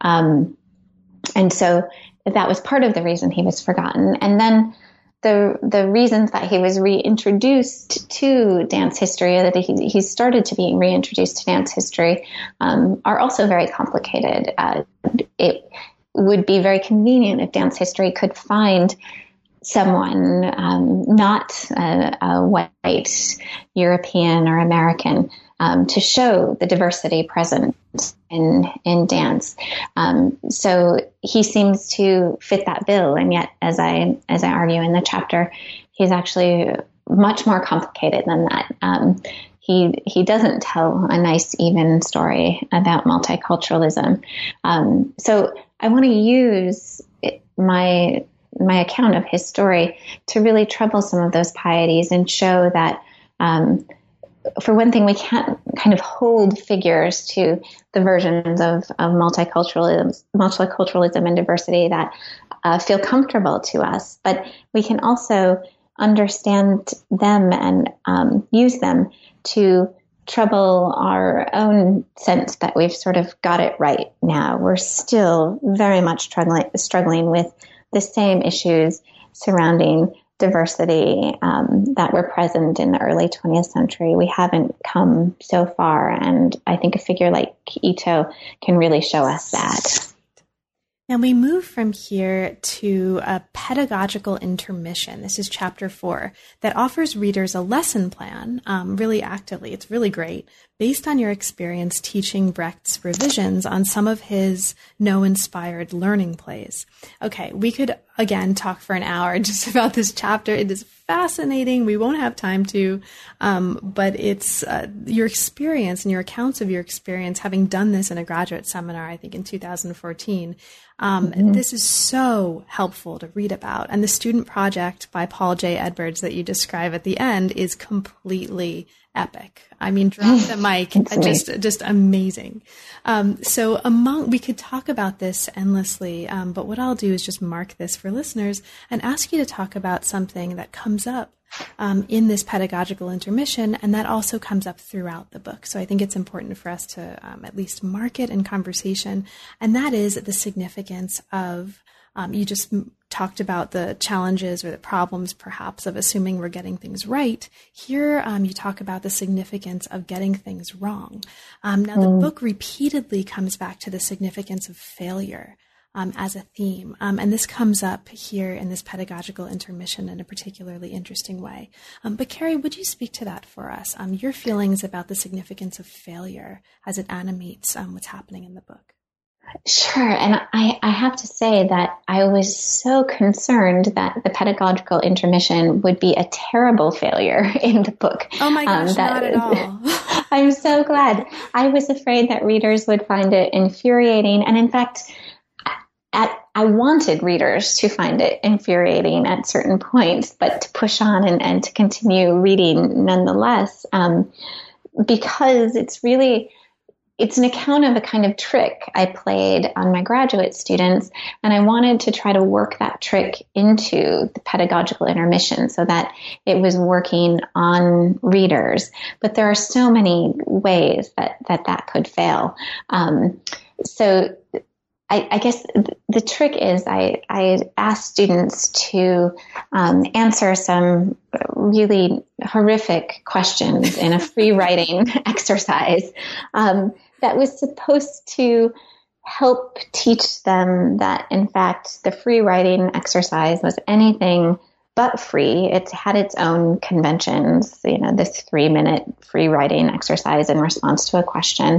Speaker 2: And so that was part of the reason he was forgotten. And then the reasons that he was reintroduced to dance history, that he started to be reintroduced to dance history, are also very complicated. It would be very convenient if dance history could find someone not a white European or American to show the diversity present in dance. So he seems to fit that bill, and yet, as I argue in the chapter, he's actually much more complicated than that. He doesn't tell a nice, even story about multiculturalism. So I want to use my account of his story to really trouble some of those pieties and show that, for one thing, we can't kind of hold figures to the versions of multiculturalism and diversity that feel comfortable to us, but we can also understand them and use them to trouble our own sense that we've sort of got it right now. We're still very much struggling with the same issues surrounding diversity that were present in the early 20th century. We haven't come so far, and I think a figure like Ito can really show us that.
Speaker 1: Now we move from here to a pedagogical intermission. This is chapter 4 that offers readers a lesson plan really actively. It's really great, based on your experience teaching Brecht's revisions on some of his No-inspired learning plays. Okay, we could, again, talk for an hour just about this chapter. It is fascinating. We won't have time to, but it's your experience and your accounts of your experience having done this in a graduate seminar, I think in 2014. This is so helpful to read about. And the student project by Paul J. Edwards that you describe at the end is completely epic. I mean, drop the mic, just amazing. So we could talk about this endlessly, but what I'll do is just mark this for listeners and ask you to talk about something that comes up in this pedagogical intermission, and that also comes up throughout the book. So I think it's important for us to at least mark it in conversation, and that is the significance of, you just talked about the challenges or the problems perhaps of assuming we're getting things right. Here you talk about the significance of getting things wrong. Now the book repeatedly comes back to the significance of failure as a theme. And this comes up here in this pedagogical intermission in a particularly interesting way. But Carrie, would you speak to that for us? Your feelings about the significance of failure as it animates what's happening in the book.
Speaker 2: Sure. And I have to say that I was so concerned that the pedagogical intermission would be a terrible failure in the book.
Speaker 1: Oh my gosh, not at all.
Speaker 2: I'm so glad. I was afraid that readers would find it infuriating. And in fact, I wanted readers to find it infuriating at certain points, but to push on and to continue reading nonetheless, because it's an account of a kind of trick I played on my graduate students, and I wanted to try to work that trick into the pedagogical intermission so that it was working on readers. But there are so many ways that could fail. So I guess the trick is I asked students to answer some really horrific questions in a free writing exercise that was supposed to help teach them that, in fact, the free writing exercise was anything but free. It had its own conventions, this 3-minute free writing exercise in response to a question.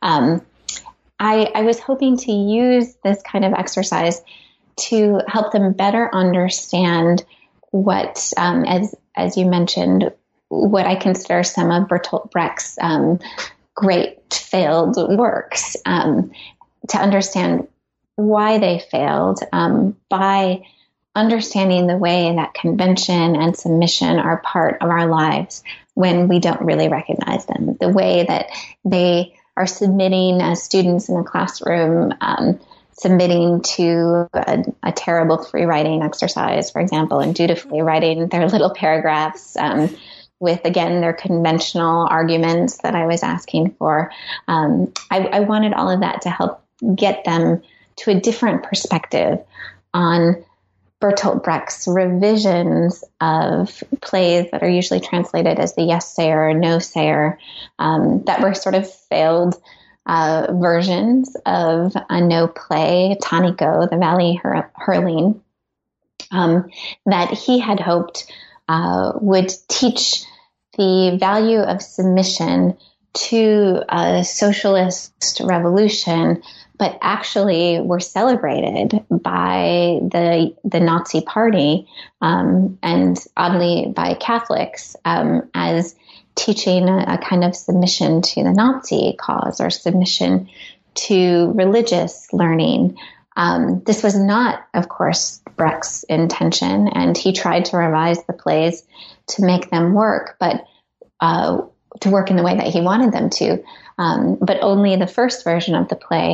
Speaker 2: I was hoping to use this kind of exercise to help them better understand what, as you mentioned, what I consider some of Bertolt Brecht's great failed works, to understand why they failed by understanding the way that convention and submission are part of our lives when we don't really recognize them, the way that they are submitting as students in a classroom, submitting to a terrible free writing exercise, for example, and dutifully writing their little paragraphs with, again, their conventional arguments that I was asking for. I wanted all of that to help get them to a different perspective on Bertolt Brecht's revisions of plays that are usually translated as the yes-sayer or no-sayer, that were sort of failed versions of a no play, Taniko, the Valley Hurling, that he had hoped would teach the value of submission to a socialist revolution, but actually were celebrated by the Nazi Party, and oddly by Catholics, as teaching a kind of submission to the Nazi cause or submission to religious learning. This was not, of course, Brecht's intention, and he tried to revise the plays to make them work, but to work in the way that he wanted them to. But only the first version of the play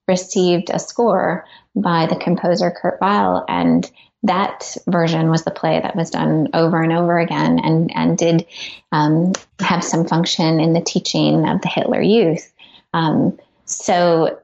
Speaker 2: received a score by the composer Kurt Weill, and that version was the play that was done over and over again, and did have some function in the teaching of the Hitler Youth. So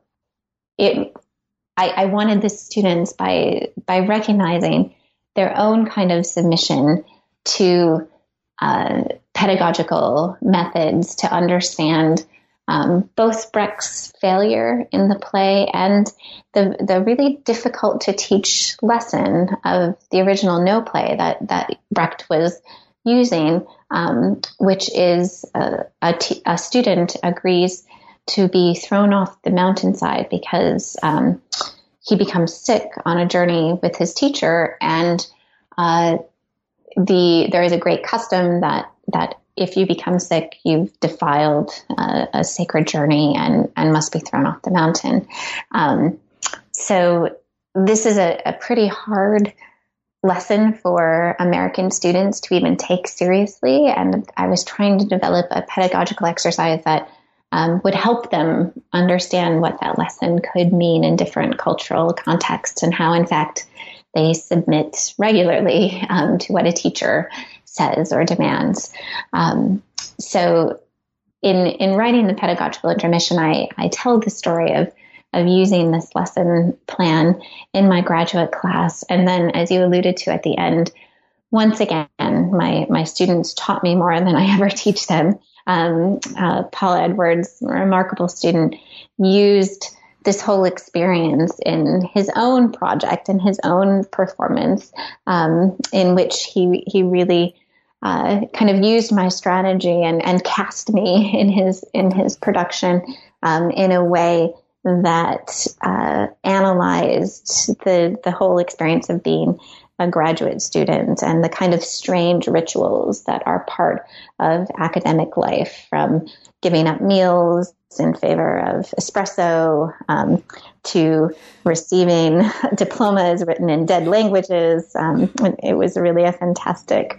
Speaker 2: I wanted the students, by recognizing their own kind of submission to pedagogical methods, to understand both Brecht's failure in the play and the really difficult to teach lesson of the original No play that Brecht was using, which is a student agrees to be thrown off the mountainside because he becomes sick on a journey with his teacher, and there is a great custom that if you become sick, you've defiled a sacred journey and must be thrown off the mountain. So this is a pretty hard lesson for American students to even take seriously, and I was trying to develop a pedagogical exercise that would help them understand what that lesson could mean in different cultural contexts, and how, in fact, they submit regularly to what a teacher says or demands. So in writing the pedagogical intermission, I tell the story of using this lesson plan in my graduate class. And then, as you alluded to at the end, once again, my students taught me more than I ever teach them. Paul Edwards, a remarkable student, used this whole experience in his own project and his own performance, in which he really kind of used my strategy and cast me in his production in a way that analyzed the whole experience of being a graduate student and the kind of strange rituals that are part of academic life, from giving up meals in favor of espresso, to receiving diplomas written in dead languages. It was really a fantastic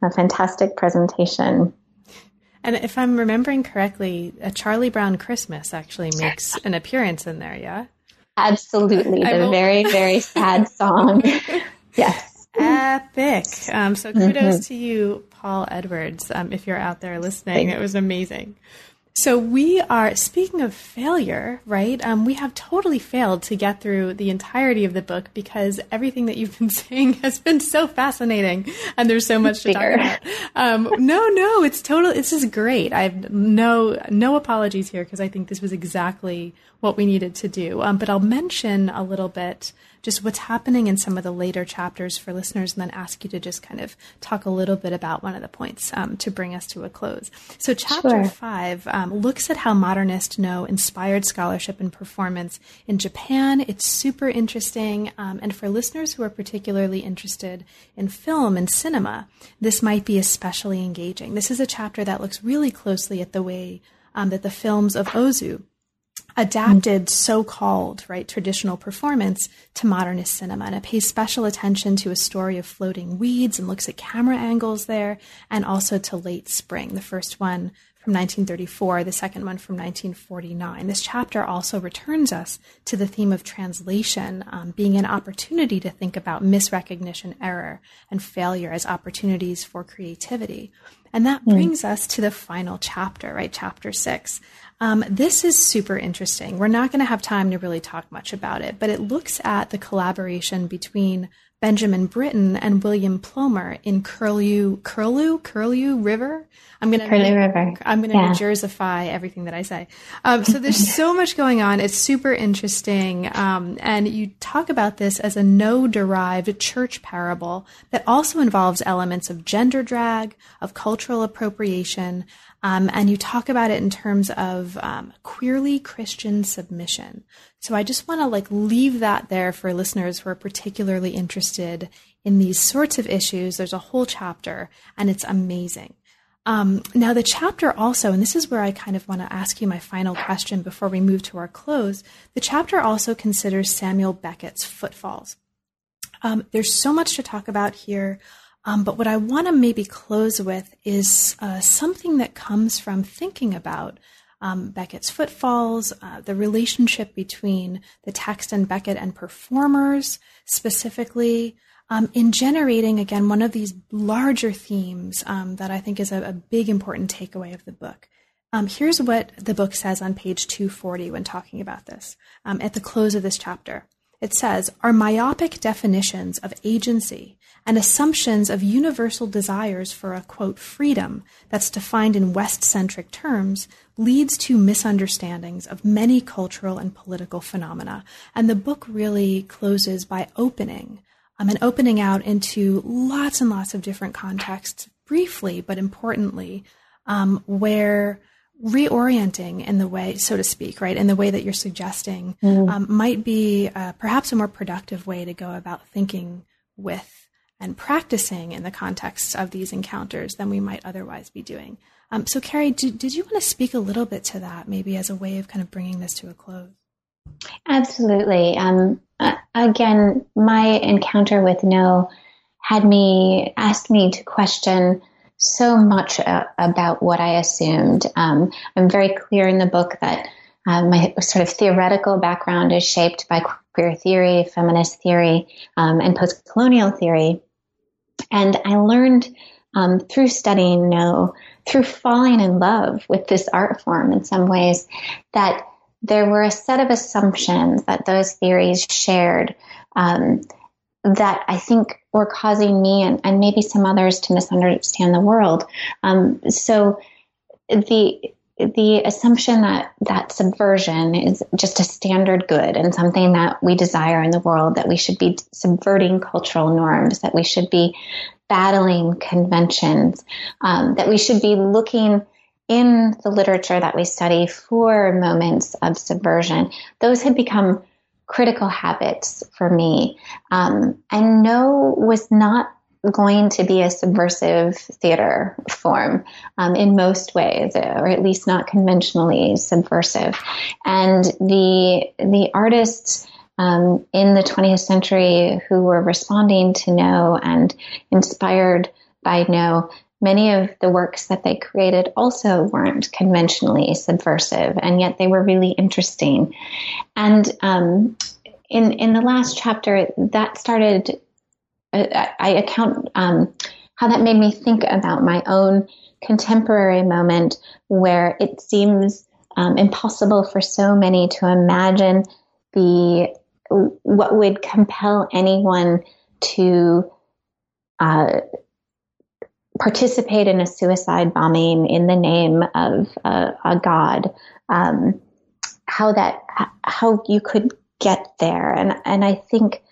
Speaker 2: presentation.
Speaker 1: And if I'm remembering correctly, a Charlie Brown Christmas actually makes an appearance in there, yeah?
Speaker 2: Absolutely. The very, very sad song. Yes.
Speaker 1: Epic. So kudos to you, Paul Edwards, if you're out there listening. It was amazing. So we are, speaking of failure, right? We have totally failed to get through the entirety of the book because everything that you've been saying has been so fascinating, and there's so much to talk about. No, it's this is great. I have no apologies here, because I think this was exactly what we needed to do. But I'll mention a little bit just what's happening in some of the later chapters for listeners, and then ask you to just kind of talk a little bit about one of the points to bring us to a close. So chapter 5 looks at how modernist No inspired scholarship and performance in Japan. It's super interesting. And for listeners who are particularly interested in film and cinema, this might be especially engaging. This is a chapter that looks really closely at the way that the films of Ozu adapted so-called traditional performance to modernist cinema, and it pays special attention to a story of floating weeds and looks at camera angles there, and also to Late Spring, the first one from 1934, the second one from 1949. This chapter also returns us to the theme of translation, being an opportunity to think about misrecognition, error, and failure as opportunities for creativity. And that brings us to the final chapter, chapter 6. This is super interesting. We're not going to have time to really talk much about it, but it looks at the collaboration between Benjamin Britten and William Plomer in Curlew River. I'm going to New Jerseyfy everything that I say. So there's so much going on. It's super interesting. And you talk about this as a No-derived church parable that also involves elements of gender drag, of cultural appropriation, and you talk about it in terms of queerly Christian submission. So I just want to leave that there for listeners who are particularly interested in these sorts of issues. There's a whole chapter, and it's amazing. Now the chapter also, and this is where I kind of want to ask you my final question before we move to our close, the chapter also considers Samuel Beckett's Footfalls. There's so much to talk about here. But what I want to maybe close with is something that comes from thinking about Beckett's footfalls, the relationship between the text and Beckett and performers specifically, in generating, again, one of these larger themes that I think is a big important takeaway of the book. Here's what the book says on page 240 when talking about this. At the close of this chapter, it says, "Our myopic definitions of agency and assumptions of universal desires for a, quote, freedom that's defined in West-centric terms leads to misunderstandings of many cultural and political phenomena." And the book really closes by opening out into lots and lots of different contexts, briefly but importantly, where reorienting in the way, so to speak, right, in the way that you're suggesting, might be perhaps a more productive way to go about thinking with and practicing in the context of these encounters than we might otherwise be doing. So, Carrie, did you want to speak a little bit to that, maybe as a way of kind of bringing this to a close?
Speaker 2: Absolutely. Again, my encounter with No asked me to question so much about what I assumed. I'm very clear in the book that my sort of theoretical background is shaped by queer theory, feminist theory, and post-colonial theory. And I learned through studying No, through falling in love with this art form in some ways, that there were a set of assumptions that those theories shared that I think were causing me and maybe some others to misunderstand the world. So the assumption that subversion is just a standard good and something that we desire in the world, that we should be subverting cultural norms, that we should be battling conventions, that we should be looking in the literature that we study for moments of subversion, those had become critical habits for me. And No was not going to be a subversive theater form in most ways, or at least not conventionally subversive. And the artists in the 20th century who were responding to No and inspired by No, many of the works that they created also weren't conventionally subversive, and yet they were really interesting. And in the last chapter, that started, I account how that made me think about my own contemporary moment where it seems impossible for so many to imagine what would compel anyone to participate in a suicide bombing in the name of a god, how you could get there. And I think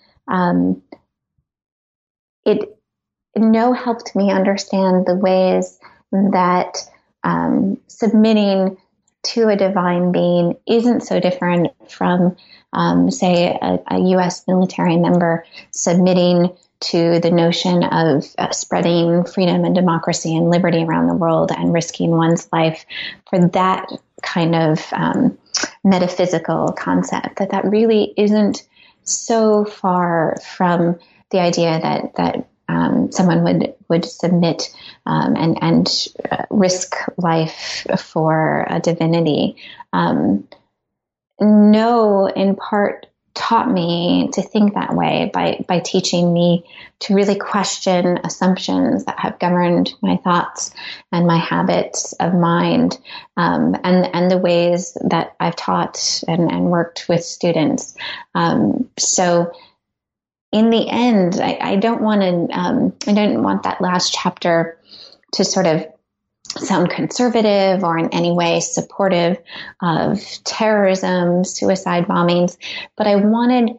Speaker 2: No helped me understand the ways that submitting to a divine being isn't so different from, say, a U.S. military member submitting to the notion of spreading freedom and democracy and liberty around the world and risking one's life for that kind of metaphysical concept, that really isn't so far from the idea that someone would submit and risk life for a divinity. No, in part, taught me to think that way by teaching me to really question assumptions that have governed my thoughts and my habits of mind, and the ways that I've taught and worked with students. So in the end, I don't want that last chapter to sort of sound conservative or in any way supportive of terrorism, suicide bombings, but I wanted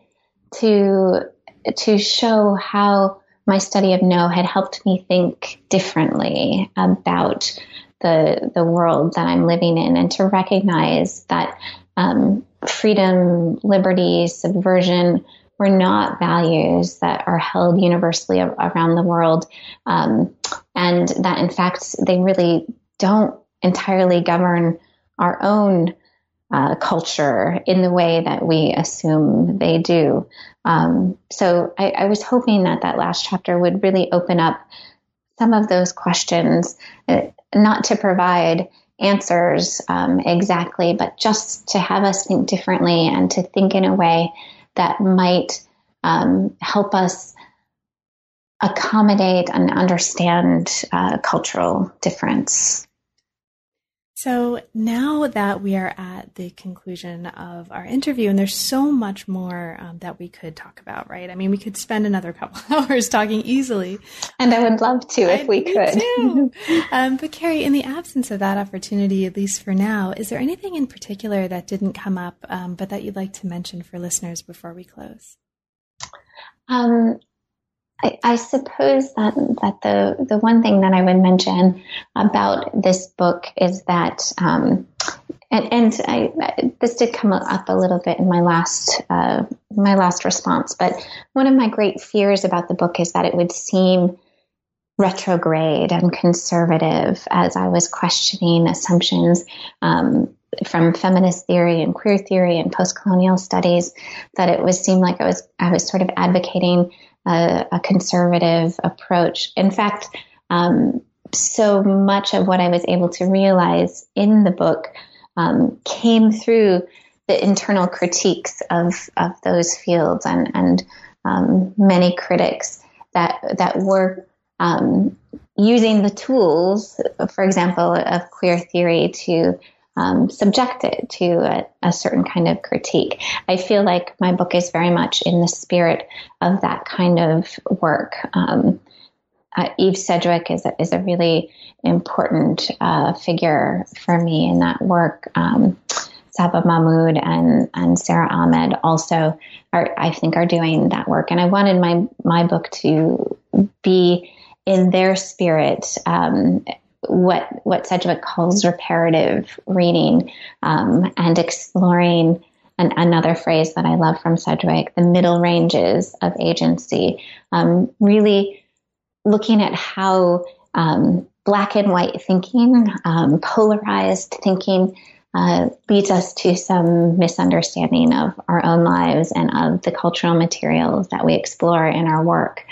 Speaker 2: to show how my study of No had helped me think differently about the world that I'm living in, and to recognize that freedom, liberty, subversion were not values that are held universally around the world, and that in fact they really don't entirely govern our own culture in the way that we assume they do. So I was hoping that last chapter would really open up some of those questions, not to provide answers exactly, but just to have us think differently and to think in a way that might help us accommodate and understand cultural difference.
Speaker 1: So now that we are at the conclusion of our interview, and there's so much more that we could talk about, right? I mean, we could spend another couple hours talking easily.
Speaker 2: And I would love to if we could.
Speaker 1: Too. But Carrie, in the absence of that opportunity, at least for now, is there anything in particular that didn't come up, but that you'd like to mention for listeners before we close?
Speaker 2: I suppose that the one thing that I would mention about this book is that, this did come up a little bit in my last response, but one of my great fears about the book is that it would seem retrograde and conservative as I was questioning assumptions from feminist theory and queer theory and post-colonial studies, that it would seem like I was sort of advocating a conservative approach. In fact, so much of what I was able to realize in the book came through the internal critiques of those fields and many critics that were using the tools, for example, of queer theory to subject it to a certain kind of critique. I feel like my book is very much in the spirit of that kind of work. Eve Sedgwick is a really important figure for me in that work. Saba Mahmood and Sarah Ahmed also I think are doing that work. And I wanted my book to be in their spirit, what Sedgwick calls reparative reading, and exploring another phrase that I love from Sedgwick, the middle ranges of agency, really looking at how black and white thinking, polarized thinking, leads us to some misunderstanding of our own lives and of the cultural materials that we explore in our work.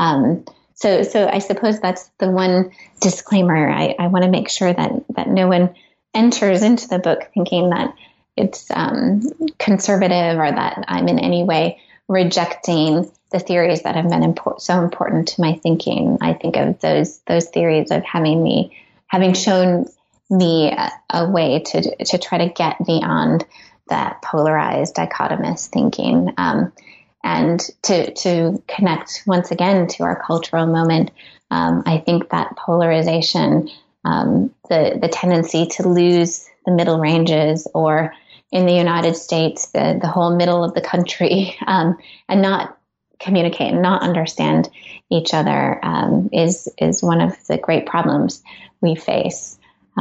Speaker 2: So I suppose that's the one disclaimer. I want to make sure that no one enters into the book thinking that it's conservative or that I'm in any way rejecting the theories that have been so important to my thinking. I think of those theories of having shown me a way to try to get beyond that polarized, dichotomous thinking. And to connect once again to our cultural moment, I think that polarization, the tendency to lose the middle ranges, or in the United States, the whole middle of the country, and not communicate and not understand each other, is one of the great problems we face.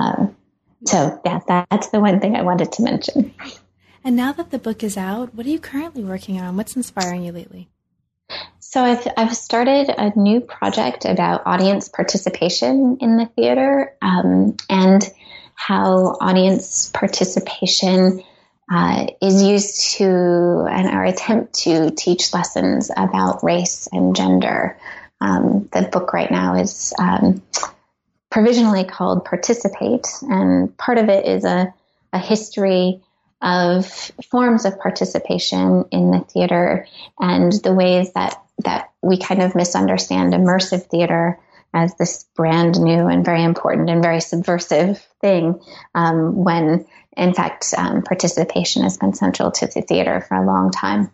Speaker 2: So yeah, that's the one thing I wanted to mention.
Speaker 1: And now that the book is out, what are you currently working on? What's inspiring you lately?
Speaker 2: So I've started a new project about audience participation in the theater, and how audience participation is used to, and our attempt to teach lessons about race and gender. The book right now is provisionally called Participate, and part of it is a history of forms of participation in the theater and the ways that we kind of misunderstand immersive theater as this brand new and very important and very subversive thing, when in fact participation has been central to the theater for a long time,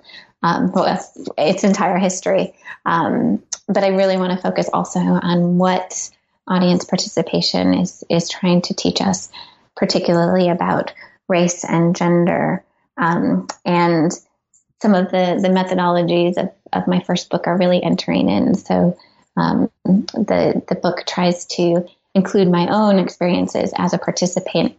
Speaker 2: its entire history. But I really want to focus also on what audience participation is trying to teach us, particularly about race and gender. And some of the methodologies of my first book are really entering in. So the book tries to include my own experiences as a participant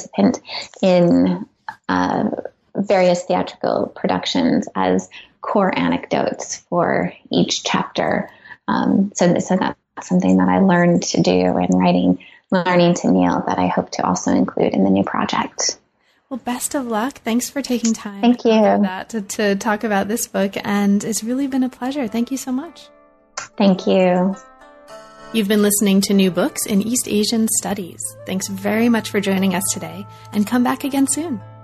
Speaker 2: in various theatrical productions as core anecdotes for each chapter. So that's something that I learned to do in writing Learning to Kneel that I hope to also include in the new project.
Speaker 1: Well, best of luck. Thanks for taking time.
Speaker 2: Thank you.
Speaker 1: To talk about this book, and it's really been a pleasure. Thank you so much.
Speaker 2: Thank you.
Speaker 1: You've been listening to New Books in East Asian Studies. Thanks very much for joining us today, and come back again soon.